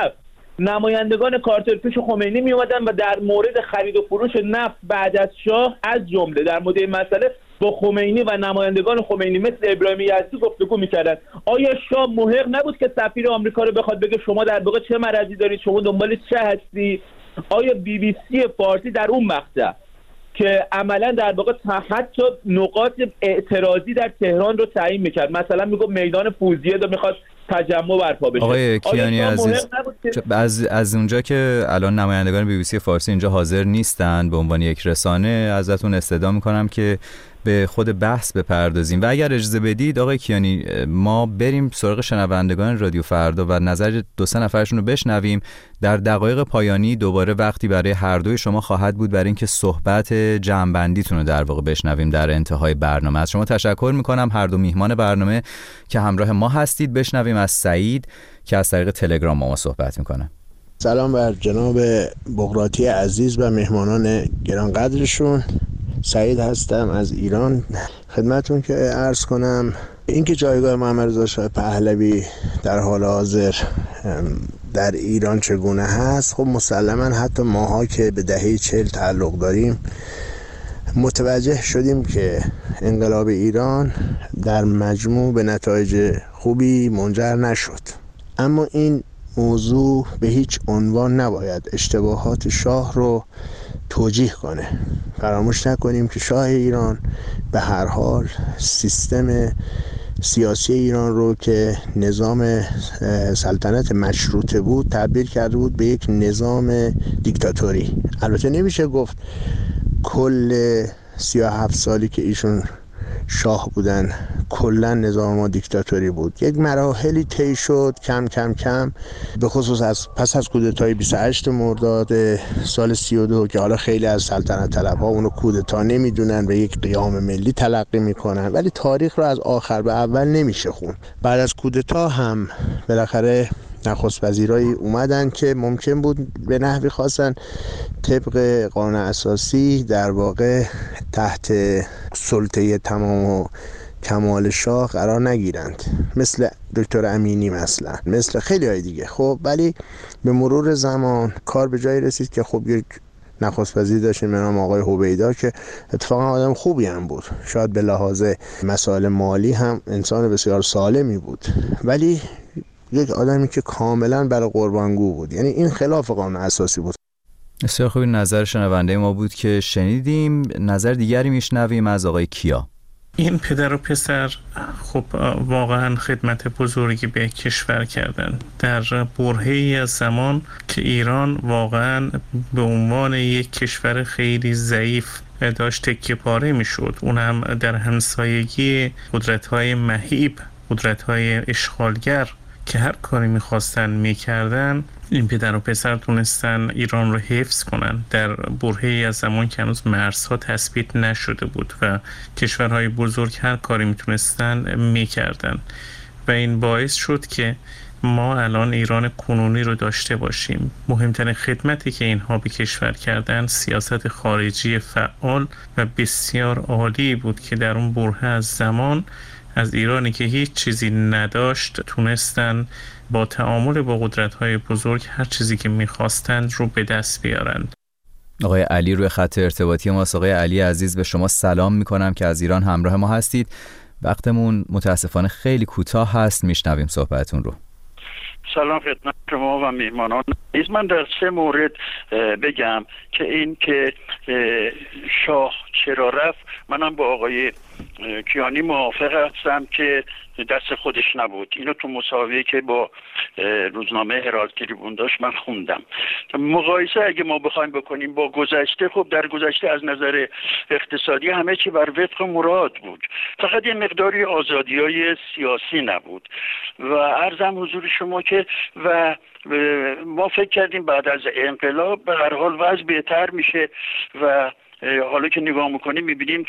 نمایندگان کارتل پیش خمینی می اومدن و در مورد خرید و فروش نفت بعد از شاه از جمله در مورد این مسئله با خمینی و نمایندگان خمینی مثل ابراهیم یزدی گفتگو میکردن. آیا شاه محق نبود که سفیر آمریکا رو بخواد بگه شما در واقع چه مرضی دارید، شما دنبال چه هستی؟ آیا BBC فارسی در اون مقطع که عملا در واقع حتی نقاط اعتراضی در تهران رو تعیین میکرد، مثلا میگفت میدان فوزیه رو میخواد تجمع برپا بشه. آقای کیانی عزیز، از اونجا که الان نمایندگان BBC فارسی اینجا حاضر نیستن به عنوان یک رسانه، ازتون استدعا میکنم که به خود بحث بپردازیم و اگر اجازه بدید آقای کیانی ما بریم سراغ شنوندگان رادیو فردا و نظر 2-3 نفرشون رو بشنویم. در دقایق پایانی دوباره وقتی برای هر دوی شما خواهد بود برای اینکه صحبت جمع‌بندیتون رو در واقع بشنویم در انتهای برنامه. از شما تشکر میکنم هر دو میهمان برنامه که همراه ما هستید. بشنویم از سعید که از طریق تلگرام با ما صحبت میکنه. سلام بر جناب بغراتی عزیز و مهمانان گرانقدرشون. سعید هستم از ایران. خدمتون که عرض کنم اینکه جایگاه محمد رضا شاه پهلوی در حال حاضر در ایران چگونه هست، خب مسلما حتی ماها که به دهه 40 تعلق داریم متوجه شدیم که انقلاب ایران در مجموع به نتایج خوبی منجر نشد. اما این موضوع به هیچ عنوان نباید اشتباهات شاه رو توجیه کنه. فراموش نکنیم که شاه ایران به هر حال سیستم سیاسی ایران رو که نظام سلطنت مشروطه بود تبدیل کرده بود به یک نظام دیکتاتوری. البته نمیشه گفت کل 37 سالی که ایشون شاه بودن کلا نظام ما دیکتاتوری بود. یک مراحلی طی شد کم کم به خصوص از پس از کودتای 28 مرداد سال 32 که حالا خیلی از سلطنت طلبها اونو کودتا نمیدونن و یک قیام ملی تلقی میکنن، ولی تاریخ رو از آخر به اول نمیشه خون. بعد از کودتا هم بالاخره نخست وزیرایی اومدن که ممکن بود به نحوی خواستن طبق قانون اساسی در واقع تحت سلطه تمام و کمال شاه قرار نگیرند، مثل دکتر امینی مثلا، مثل خیلی های دیگه. خب ولی به مرور زمان کار به جایی رسید که خب یک نخست وزیر داشتیم به نام آقای هویدا که اتفاقا آدم خوبی هم بود، شاید به لحاظ مسائل مالی هم انسان بسیار سالمی بود، ولی یک آدمی که کاملا برای قربانگو بود. یعنی این خلاف قانون اساسی بود. بسیار خوبی. نظر شنونده ما بود که شنیدیم. نظر دیگری میشنویم از آقای کیا. این پدر و پسر خب واقعا خدمت بزرگی به کشور کردن در برهه‌ای از زمان که ایران واقعا به عنوان یک کشور خیلی ضعیف داشت تکیه پاره میشد، اون هم در همسایگی قدرت‌های مهیب، قدرت‌های اشغالگر که هر کاری میخواستن میکردن. این پدر و پسر تونستن ایران رو حفظ کنن در برهه‌ای از زمان که هنوز مرزها تثبیت نشده بود و کشورهای بزرگ هر کاری میتونستن میکردن و این باعث شد که ما الان ایران کنونی رو داشته باشیم. مهمترین خدمتی که اینها به کشور کردن سیاست خارجی فعال و بسیار عالی بود که در اون برهه از زمان از ایرانی که هیچ چیزی نداشت تونستن با تعامل با قدرت‌های بزرگ هر چیزی که می‌خواستند رو به دست بیارند. آقای علی روی خط ارتباطی ماست. آقای علی عزیز، به شما سلام می‌کنم که از ایران همراه ما هستید. وقتمون متاسفانه خیلی کوتاه هست، میشنویم صحبتتون رو. سلام خدمت شما و میهمانان. من در 3 مورد بگم که این که شاه چرا رفت، منم با آقای کیانی موافق هستم که دست خودش نبود. اینو تو مسابقه که با روزنامه هرالد تریبون داشت من خوندم. مقایسه اگه ما بخوایم بکنیم با گذشته، خب در گذشته از نظر اقتصادی همه چی بر وفق مراد بود، فقط یه مقداری آزادی‌های سیاسی نبود و عرضم حضور شما که و ما فکر کردیم بعد از انقلاب به هر حال وضع بهتر میشه و حالا که نگاه میکنیم میبینیم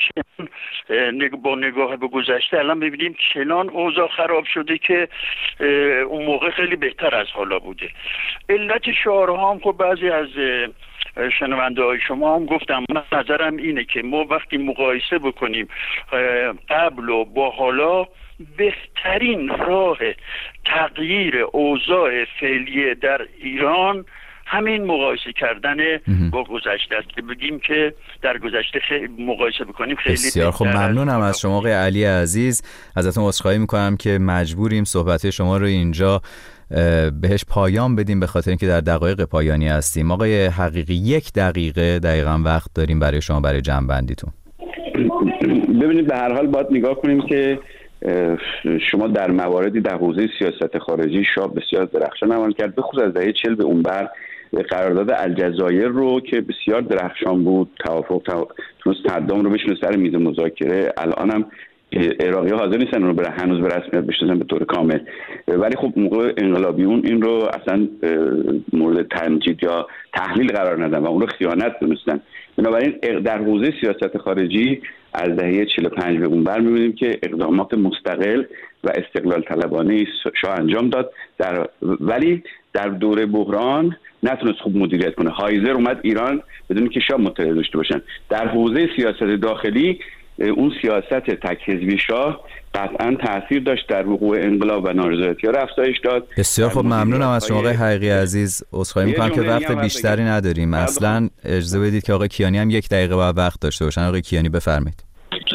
با نگاه به گذشته الان میبینیم چنان اوضاع خراب شده که اون موقع خیلی بهتر از حالا بوده. علت شعارها هم خب بعضی از شنونده های شما هم گفتم، من نظرم اینه که ما وقتی مقایسه بکنیم قبل و با حالا، بهترین راه تغییر اوضاع فعلی در ایران همین مقایسه کردن با گذشته است که بگیم که در گذشته مقایسه بکنیم خیلی بسیار خب. ممنونم از شما آقای علی عزیز. ازتون عذرخواهی میکنم که مجبوریم صحبت شما رو اینجا بهش پایان بدیم به خاطر اینکه در دقایق پایانی هستیم. آقای حقیقی 1 دقیقه دقیقاً وقت داریم برای شما برای جمع‌بندیتون. ببینید به هر حال باید نگاه کنیم که شما در مواردی در حوزه سیاست خارجی شاه بسیار درخشان عمل کرد، به خصوص از دهه 40 به اون بر قرارداد الجزایر رو که بسیار درخشان بود، توافق تونست تقدم رو بشونه سر میز مذاکره. الان هم عراقی‌ها حاضر نیستن رو هنوز به رسمیت بشناسن به طور کامل، ولی خب موقع انقلابیون این رو اصلا مورد تمجید یا تحلیل قرار ندادن و اون رو خیانت دونستن. بنابراین در حوزه سیاست خارجی از دهه 45 به اون بر می‌بینیم که اقدامات مستقل و استقلال طلبانه شاه انجام داد، ولی در دوره بحران نتونست خوب مدیریت کنه. هایزر اومد ایران بدون که شاه مطلع داشته باشن. در حوزه سیاست داخلی اون سیاست تک حزبی شاه قطعا تاثیر داشت در وقوع انقلاب و نارضایتی‌ها رو افزایش داد. بسیار خب. ممنونم از شما آقای حقیقی عزیز. عذرخواهی می‌کنم که وقت بیشتری نداریم. اصلا اجازه بدید که آقای کیانی هم 1 دقیقه بعد وقت داشته باشن. آقای کیانی بفرمایید.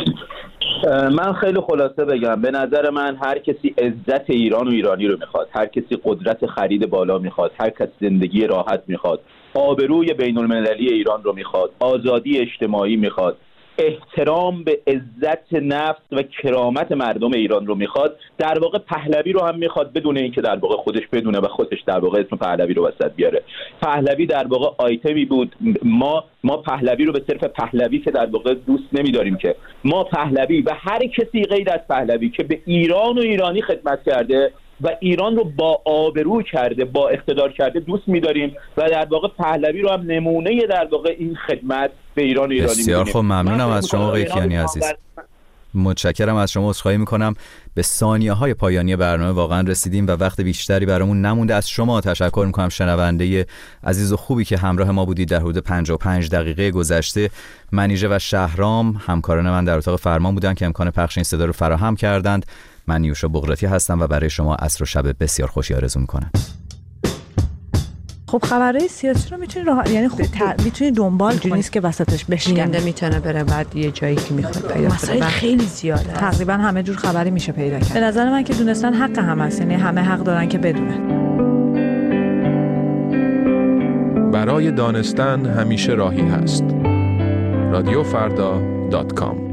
من خیلی خلاصه بگم، به نظر من هر کسی عزت ایران و ایرانی رو میخواد، هر کسی قدرت خرید بالا میخواد، هر کسی زندگی راحت میخواد، آبروی بین المللی ایران رو میخواد، آزادی اجتماعی میخواد، احترام به عزت نفس و کرامت مردم ایران رو میخواد، در واقع پهلوی رو هم میخواد بدون اینکه در واقع خودش بدونه و خودش در واقع اسم پهلوی رو وسط بیاره. پهلوی در واقع آیتمی بود. ما پهلوی رو به صرف پهلوی که در واقع دوست نمیداریم، که ما پهلوی و هر کسی غیر از پهلوی که به ایران و ایرانی خدمت کرده و ایران رو با آبرو کرده، با اقتدار کرده دوست می‌داریم و در واقع پهلوی رو هم نمونه در واقع این خدمت به ایران و ایرانی بسیار خب. ممنونم از شما آقای کیانی عزیز. متشکرم از شما. عذرخواهی می‌کنم به ثانیه‌های پایانی برنامه واقعا رسیدیم و وقت بیشتری برامون نمونده. از شما تشکر می‌کنم شنونده عزیز و خوبی که همراه ما بودید در حدود 55 دقیقه گذشته. منیژه و شهرام همکاران من در اتاق فرمان بودن که امکان پخش این صدا رو فراهم کردند. من نیوشا بغراتی هستم و برای شما عصر و شب بسیار خوشی آرزو می‌کنم. خب خبرهای سیاسی رو میتونی یعنی میتونی دنبال کنی، نیست که وسطش بشکنه. میتونه بره بعد یه جایی که میخواد پیدا کنه. خیلی زیاده. تقریبا همه جور خبری میشه پیدا کرد. به نظر من که دونستن حق هم هست، یعنی همه حق دارن که بدونن. برای دانستن همیشه راهی هست. رادیوفردا.com